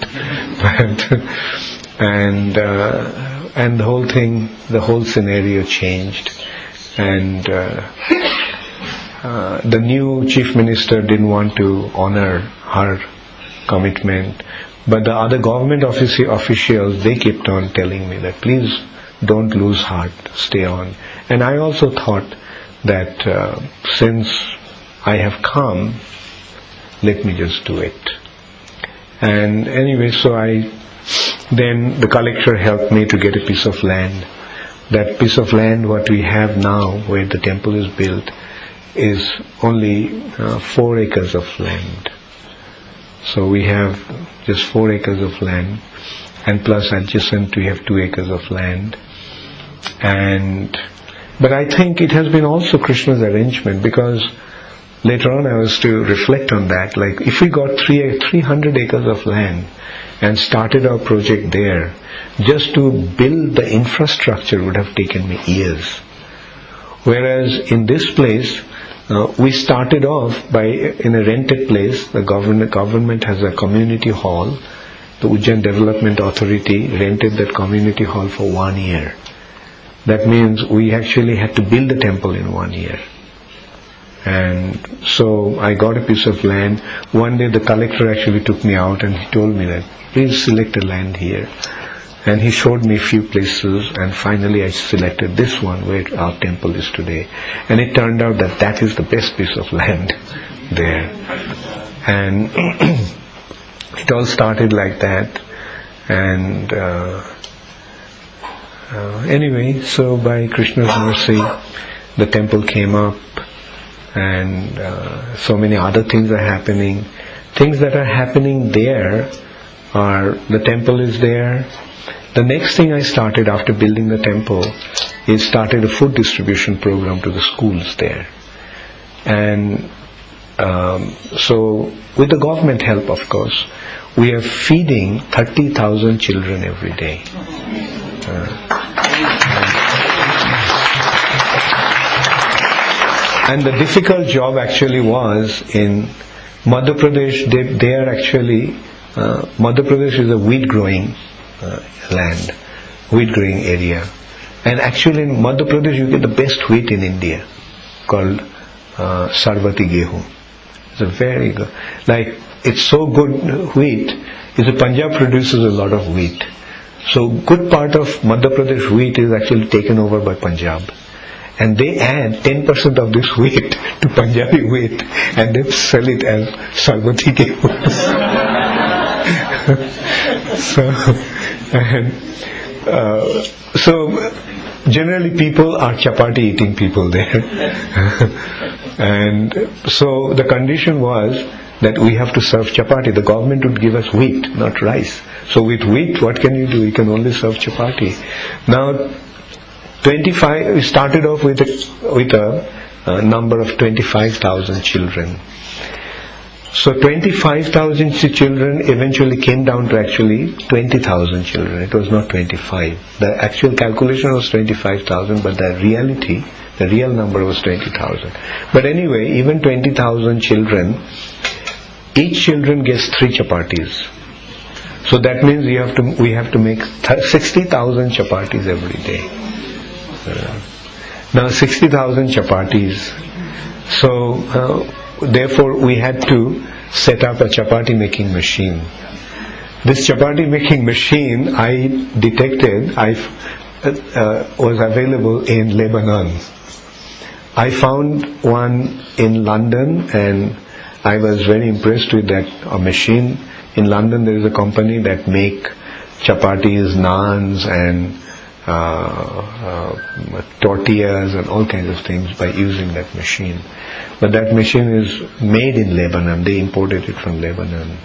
[SPEAKER 2] And the whole thing, the whole scenario changed. And the new chief minister didn't want to honor her commitment. But the other government officials, they kept on telling me that please don't lose heart, stay on. And I also thought that since I have come, let me just do it. And anyway, then the collector helped me to get a piece of land. That piece of land, what we have now, where the temple is built, is only 4 acres of land. So we have just 4 acres of land, and plus adjacent we have 2 acres of land. But I think it has been also Krishna's arrangement, because later on I was to reflect on that. Like if we got 300 acres of land and started our project there, just to build the infrastructure would have taken me years. Whereas in this place, we started off in a rented place. The government has a community hall. The Ujjain Development Authority rented that community hall for 1 year. That means we actually had to build the temple in 1 year. And so I got a piece of land. One day the collector actually took me out and he told me that, please select a land here. And he showed me a few places, and finally I selected this one where our temple is today. And it turned out that that is the best piece of land there. And it all started like that. And anyway, so by Krishna's mercy, the temple came up, and so many other things are happening. Things that are happening there are, the temple is there. The next thing I started after building the temple is started a food distribution program to the schools there. And so with the government help, of course, we are feeding 30,000 children every day. And the difficult job actually was in Madhya Pradesh. They are actually, Madhya Pradesh is a wheat growing land, wheat growing area. And actually in Madhya Pradesh you get the best wheat in India, called Sarvati Gehu. It's a very good, it's so good wheat, is that Punjab produces a lot of wheat. So good part of Madhya Pradesh wheat is actually taken over by Punjab. And they add 10% of this wheat to Punjabi wheat, and they sell it as Sarvati Gehu. So generally people are chapati eating people there. And so the condition was that we have to serve chapati. The government would give us wheat, not rice. So with wheat, what can you do? You can only serve chapati. Now, 25. We started off with a number of 25,000 children. So 25,000 children eventually came down to actually 20,000 children. It was not 25. The actual calculation was 25,000, but the real number was 20,000. But anyway, even 20,000 children, each children gets 3 chapatis. So that means we have to make 60,000 chapatis every day. Now 60,000 chapatis. So therefore we had to set up a chapati making machine. This chapati making machine I detected was available in Lebanon. I found one in London and I was very impressed with that machine. In London there is a company that make chapatis, naans and tortillas and all kinds of things by using that machine. But that machine is made in Lebanon. They imported it from Lebanon.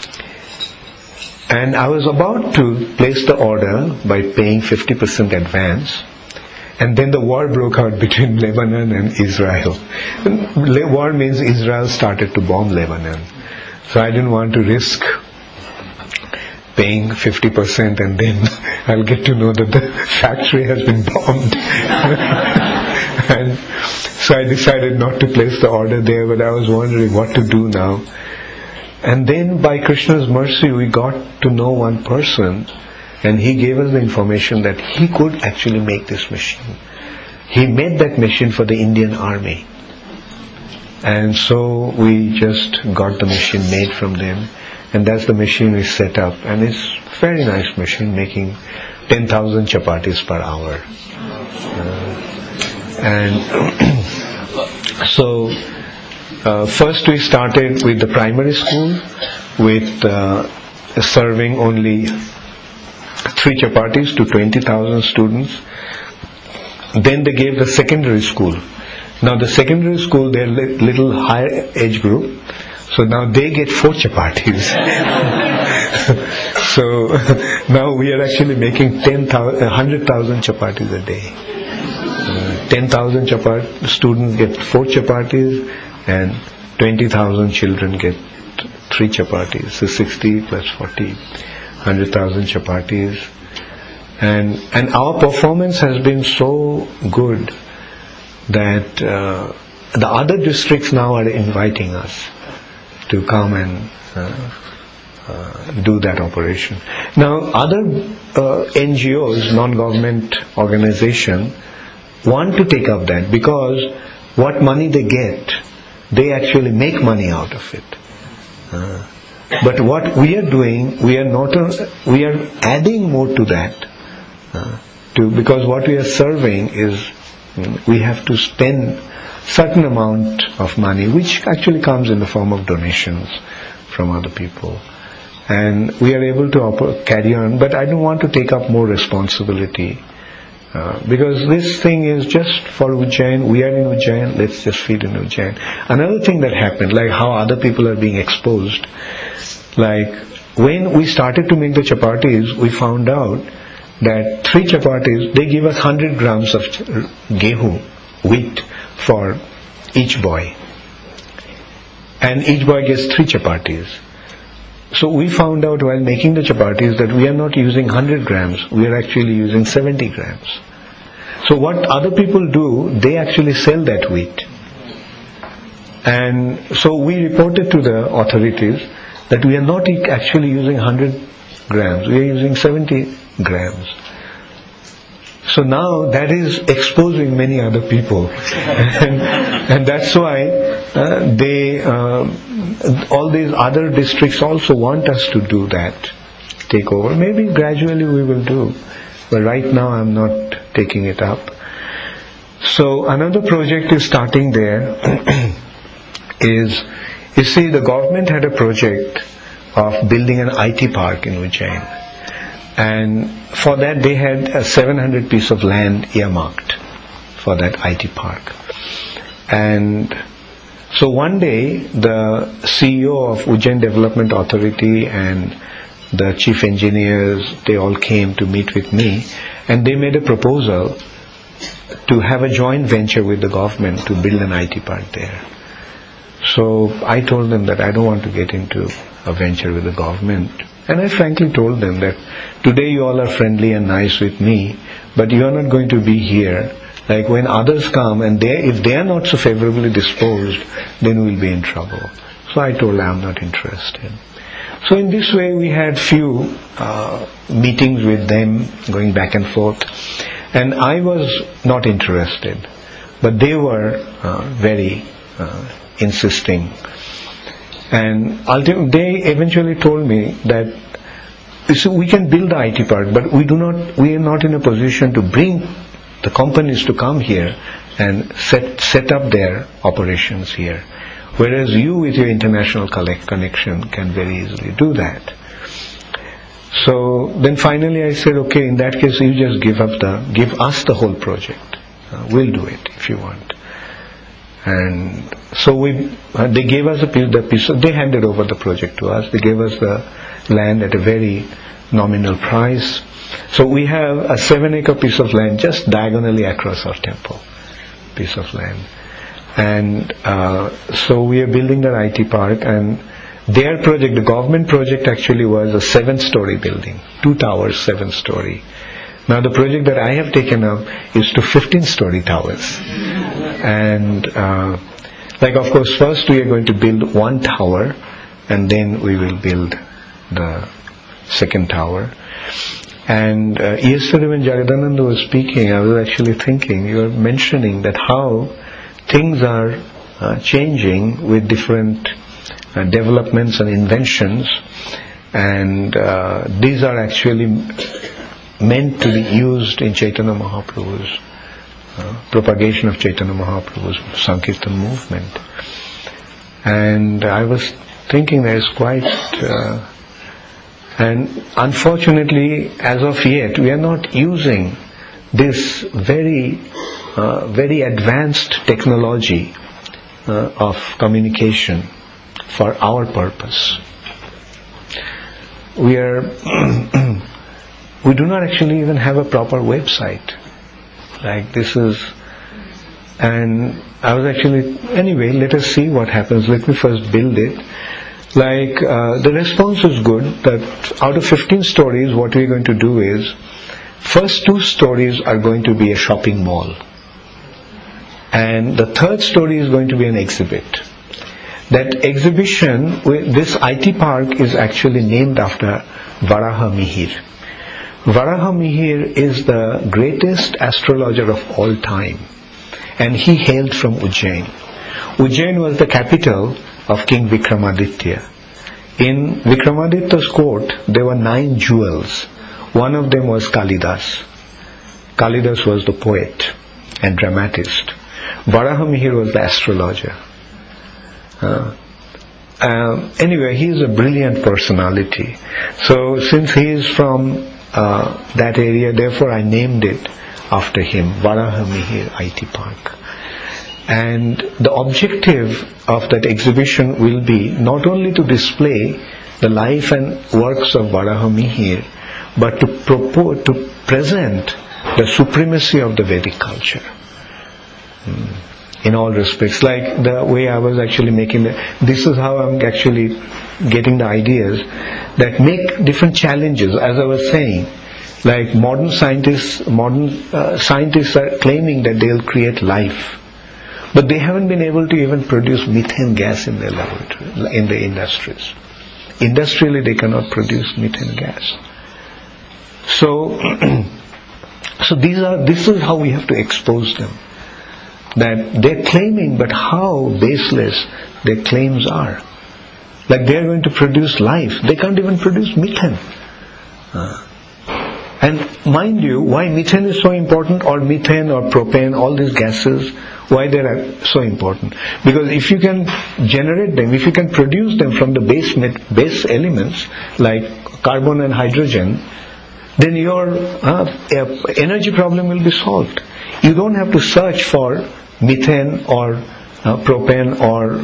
[SPEAKER 2] And I was about to place the order by paying 50% advance. And then the war broke out between Lebanon and Israel. War means Israel started to bomb Lebanon. So I didn't want to risk paying 50% and then I'll get to know that the factory has been bombed. And so I decided not to place the order there, but I was wondering what to do now. And then by Krishna's mercy we got to know one person and he gave us the information that he could actually make this machine. He made that machine for the Indian army. And so we just got the machine made from them. And that's the machine we set up. And it's a very nice machine making 10,000 chapatis per hour. So first we started with the primary school with serving only 3 chapatis to 20,000 students. Then they gave the secondary school. Now the secondary school, they're little higher age group. So now they get 4 chapatis. So now we are actually making 100,000 chapatis a day. 10,000 students get 4 chapatis and 20,000 children get 3 chapatis. So 60 plus 40, 100,000 chapatis. And our performance has been so good that the other districts now are inviting us to come and do that operation. Now other NGOs, non-government organization, want to take up that because what money they get, they actually make money out of it. But what we are doing, we are adding more to that, because what we are serving is we have to spend certain amount of money, which actually comes in the form of donations from other people, and we are able to carry on. But I don't want to take up more responsibility because this thing is just for Ujjain. We are in Ujjain, let's just feed in Ujjain. Another thing that happened, like how other people are being exposed, like when we started to make the chapatis, we found out that 3 chapatis, they give us 100 grams of gehu, wheat, for each boy. And each boy gets 3 chapatis. So we found out while making the chapatis that we are not using 100 grams, we are actually using 70 grams. So what other people do, they actually sell that wheat. And so we reported to the authorities that we are not actually using 100 grams, we are using 70 grams. So now that is exposing many other people, and that's why all these other districts also want us to do that, take over. Maybe gradually we will do, but right now I'm not taking it up. So another project is starting there. Is, you see, the government had a project of building an IT park in Ujjain. And for that they had a 700 piece of land earmarked for that IT park. And So one day, the CEO of Ujjain Development Authority and the chief engineers, they all came to meet with me, and they made a proposal to have a joint venture with the government to build an IT park there. So I told them that I don't want to get into a venture with the government. And I frankly told them that today you all are friendly and nice with me, but you are not going to be here. Like when others come and if they are not so favorably disposed, then we'll be in trouble. So I told them I'm not interested. So in this way we had few meetings with them going back and forth. And I was not interested, but they were very insisting. And they eventually told me that we can build the IT park, but we are not in a position to bring the companies to come here and set up their operations here. Whereas you with your international connection can very easily do that. So then finally I said, okay, in that case you just give us the whole project. We'll do it if you want. And so they gave us they handed over the project to us. They gave us the land at a very nominal price. So we have a 7-acre piece of land just diagonally across our temple, piece of land. And so we are building that IT park, and their project, the government project actually was a 7-story building, 2 towers, 7-story. Now the project that I have taken up is to 15-story towers. And of course first we are going to build 1 tower, and then we will build the 2nd tower. And yesterday when Jagadananda was speaking, I was actually thinking, you were mentioning that how things are changing with different developments and inventions, and these are actually meant to be used in Chaitanya Mahaprabhu's propagation of Chaitanya Mahaprabhu's Sankirtan movement. And I was thinking that is quite and unfortunately as of yet we are not using this very advanced technology of communication for our purpose. We do not actually even have a proper website. And I was actually, anyway, let us see what happens. Let me first build it. The response is good, that out of 15 stories, what we're going to do is, first 2 stories are going to be a shopping mall. And the 3rd story is going to be an exhibit. That exhibition, this IT park is actually named after Varaha Mihir. Varaha Mihir is the greatest astrologer of all time, and he hailed from Ujjain. Ujjain was the capital of King Vikramaditya. In Vikramaditya's court, there were 9 jewels. One of them was Kalidas. Kalidas was the poet and dramatist. Varaha Mihir was the astrologer. Anyway, he is a brilliant personality. So since he is from that area, therefore I named it after him, Varaha Mihir IT Park. And the objective of that exhibition will be not only to display the life and works of Varaha Mihir, but to present the supremacy of the Vedic culture. In all respects, like the way I was actually making this is how I'm actually getting the ideas that make different challenges. As I was saying, like modern scientists are claiming that they'll create life, but they haven't been able to even produce methane gas in their laboratory, in the industries. Industrially, they cannot produce methane gas. So this is how we have to expose them. That they're claiming, but how baseless their claims are. Like they're going to produce life. They can't even produce methane. And mind you, why methane is so important, or methane or propane, all these gases, why they are so important? Because if you can generate them, if you can produce them from the base elements like carbon and hydrogen, then your energy problem will be solved. You don't have to search for methane or propane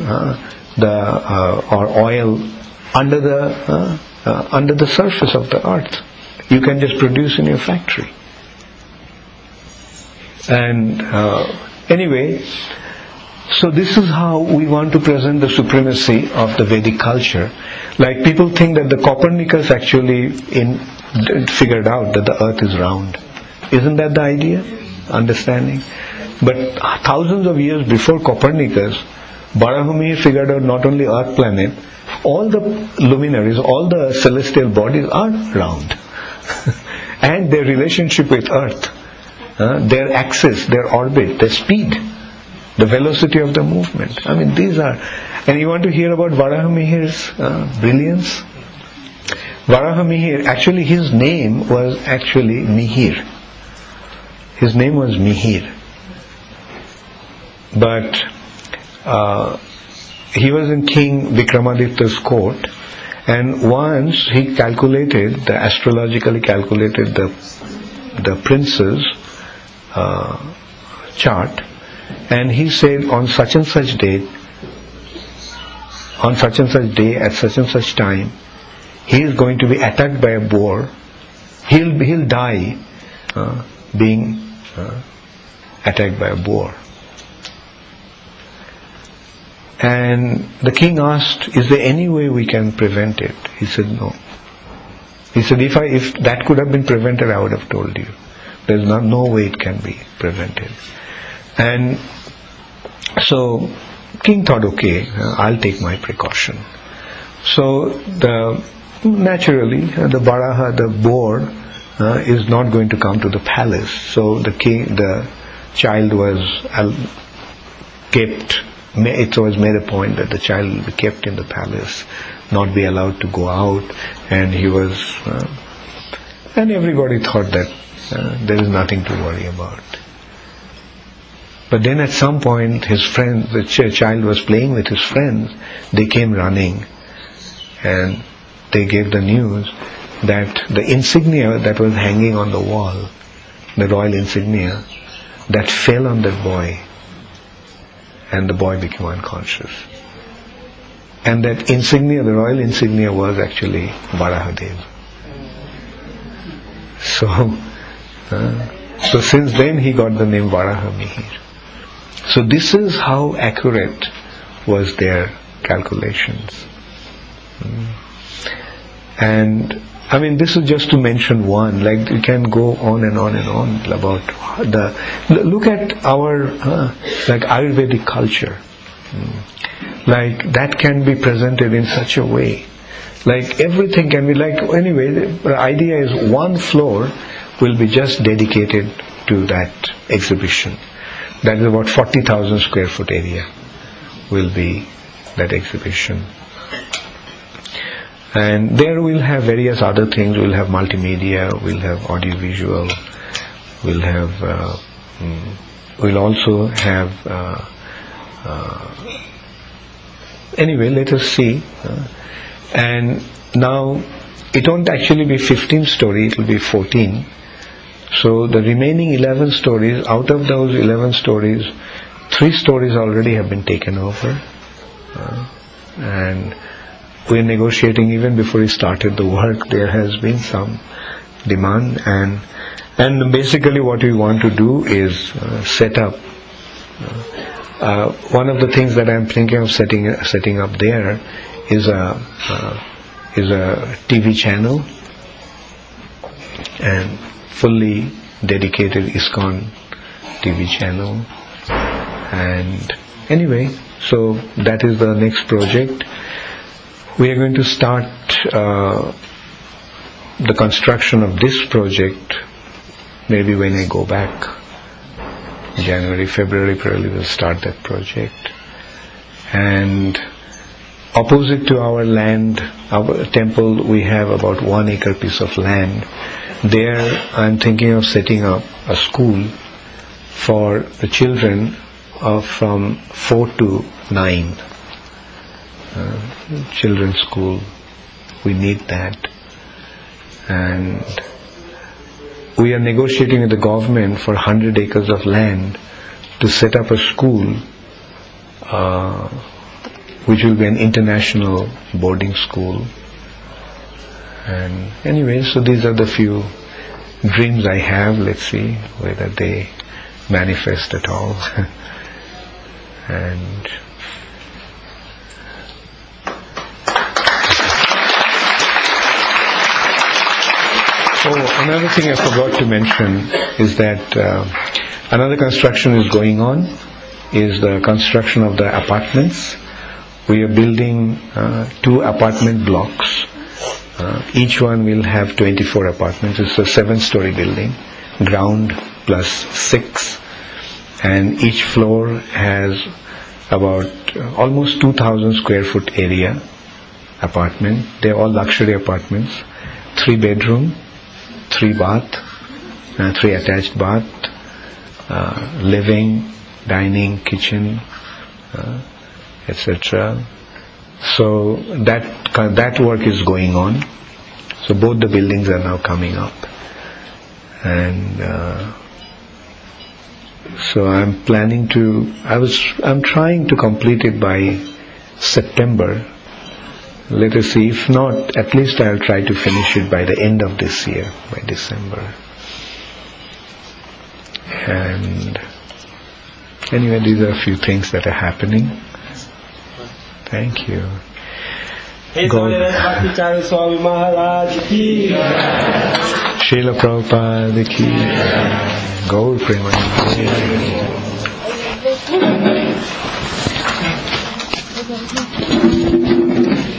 [SPEAKER 2] or oil under the surface of the earth. You can just produce in your factory. And anyway, so this is how we want to present the supremacy of the Vedic culture. Like people think that the Copernicus actually figured out that the earth is round. Isn't that the idea? Understanding? But thousands of years before Copernicus, Varahamihir figured out not only earth planet, all the luminaries, all the celestial bodies are round. And their relationship with earth, their axis, their orbit, their speed, the velocity of the movement. I mean, these are... And you want to hear about Varahamihir's brilliance? Varahamihir, actually his name was actually Mihir. His name was Mihir. But he was in King Vikramaditya's court, and once he astrologically calculated the prince's chart, and he said on such and such date, on such and such day, at such and such time, he is going to be attacked by a boar. He'll die being attacked by a boar. And the king asked, is there any way we can prevent it? He said, no. He said, if that could have been prevented, I would have told you. There's no way it can be prevented. And so king thought, okay, I'll take my precaution. So naturally the Varaha, the boar, is not going to come to the palace. So the child was kept. It was made a point that the child will be kept in the palace, not be allowed to go out, and he was, and everybody thought that there is nothing to worry about. But then at some point, his friends, the child was playing with his friends, they came running, and they gave the news that the insignia that was hanging on the wall, the royal insignia, that fell on that boy, and the boy became unconscious. And that insignia, the royal insignia, was actually Varahadev. So since then he got the name Varahamihir. So this is how accurate was their calculations. And I mean, this is just to mention one. Like you can go on and on and on about look at our like Ayurvedic culture. Like that can be presented in such a way. Like everything can be like, anyway, the idea is one floor will be just dedicated to that exhibition. That is about 40,000 square foot area will be that exhibition. And there we'll have various other things. We'll have multimedia, we'll have audiovisual, we'll also have anyway, let us see. And now it won't actually be 15 stories, it will be 14. So the remaining 11 stories, out of those 11 stories, 3 stories already have been taken over. And we're negotiating. Even before we started the work, there has been some demand, and basically what we want to do is set up. One of the things that I'm thinking of setting up there is a TV channel, and fully dedicated ISKCON TV channel. And anyway, so that is the next project. We are going to start the construction of this project maybe when I go back. January, February probably we'll start that project. And opposite to our land, our temple, we have about 1 acre piece of land. There I'm thinking of setting up a school for the children from 4 to 9. Children's school. We need that. And we are negotiating with the government for 100 acres of land to set up a school which will be an international boarding school. And anyway, so these are the few dreams I have. Let's see whether they manifest at all. And another thing I forgot to mention is that another construction is going on, is the construction of the apartments. We are building 2 apartment blocks. Each one will have 24 apartments. It's a 7-story building, ground plus 6, and each floor has about almost 2,000 square foot area apartment. They're all luxury apartments, 3 bedroom, 3 bath, 3 attached bath, living, dining, kitchen, etc. So that work is going on. So both the buildings are now coming up, and so I'm trying to complete it by September. Let us see. If not, at least I'll try to finish it by the end of this year, by December. And anyway, these are a few things that are happening. Thank you.
[SPEAKER 4] Swami Maharaj ki
[SPEAKER 2] Srila Prabhupada ki Gaur Premanand.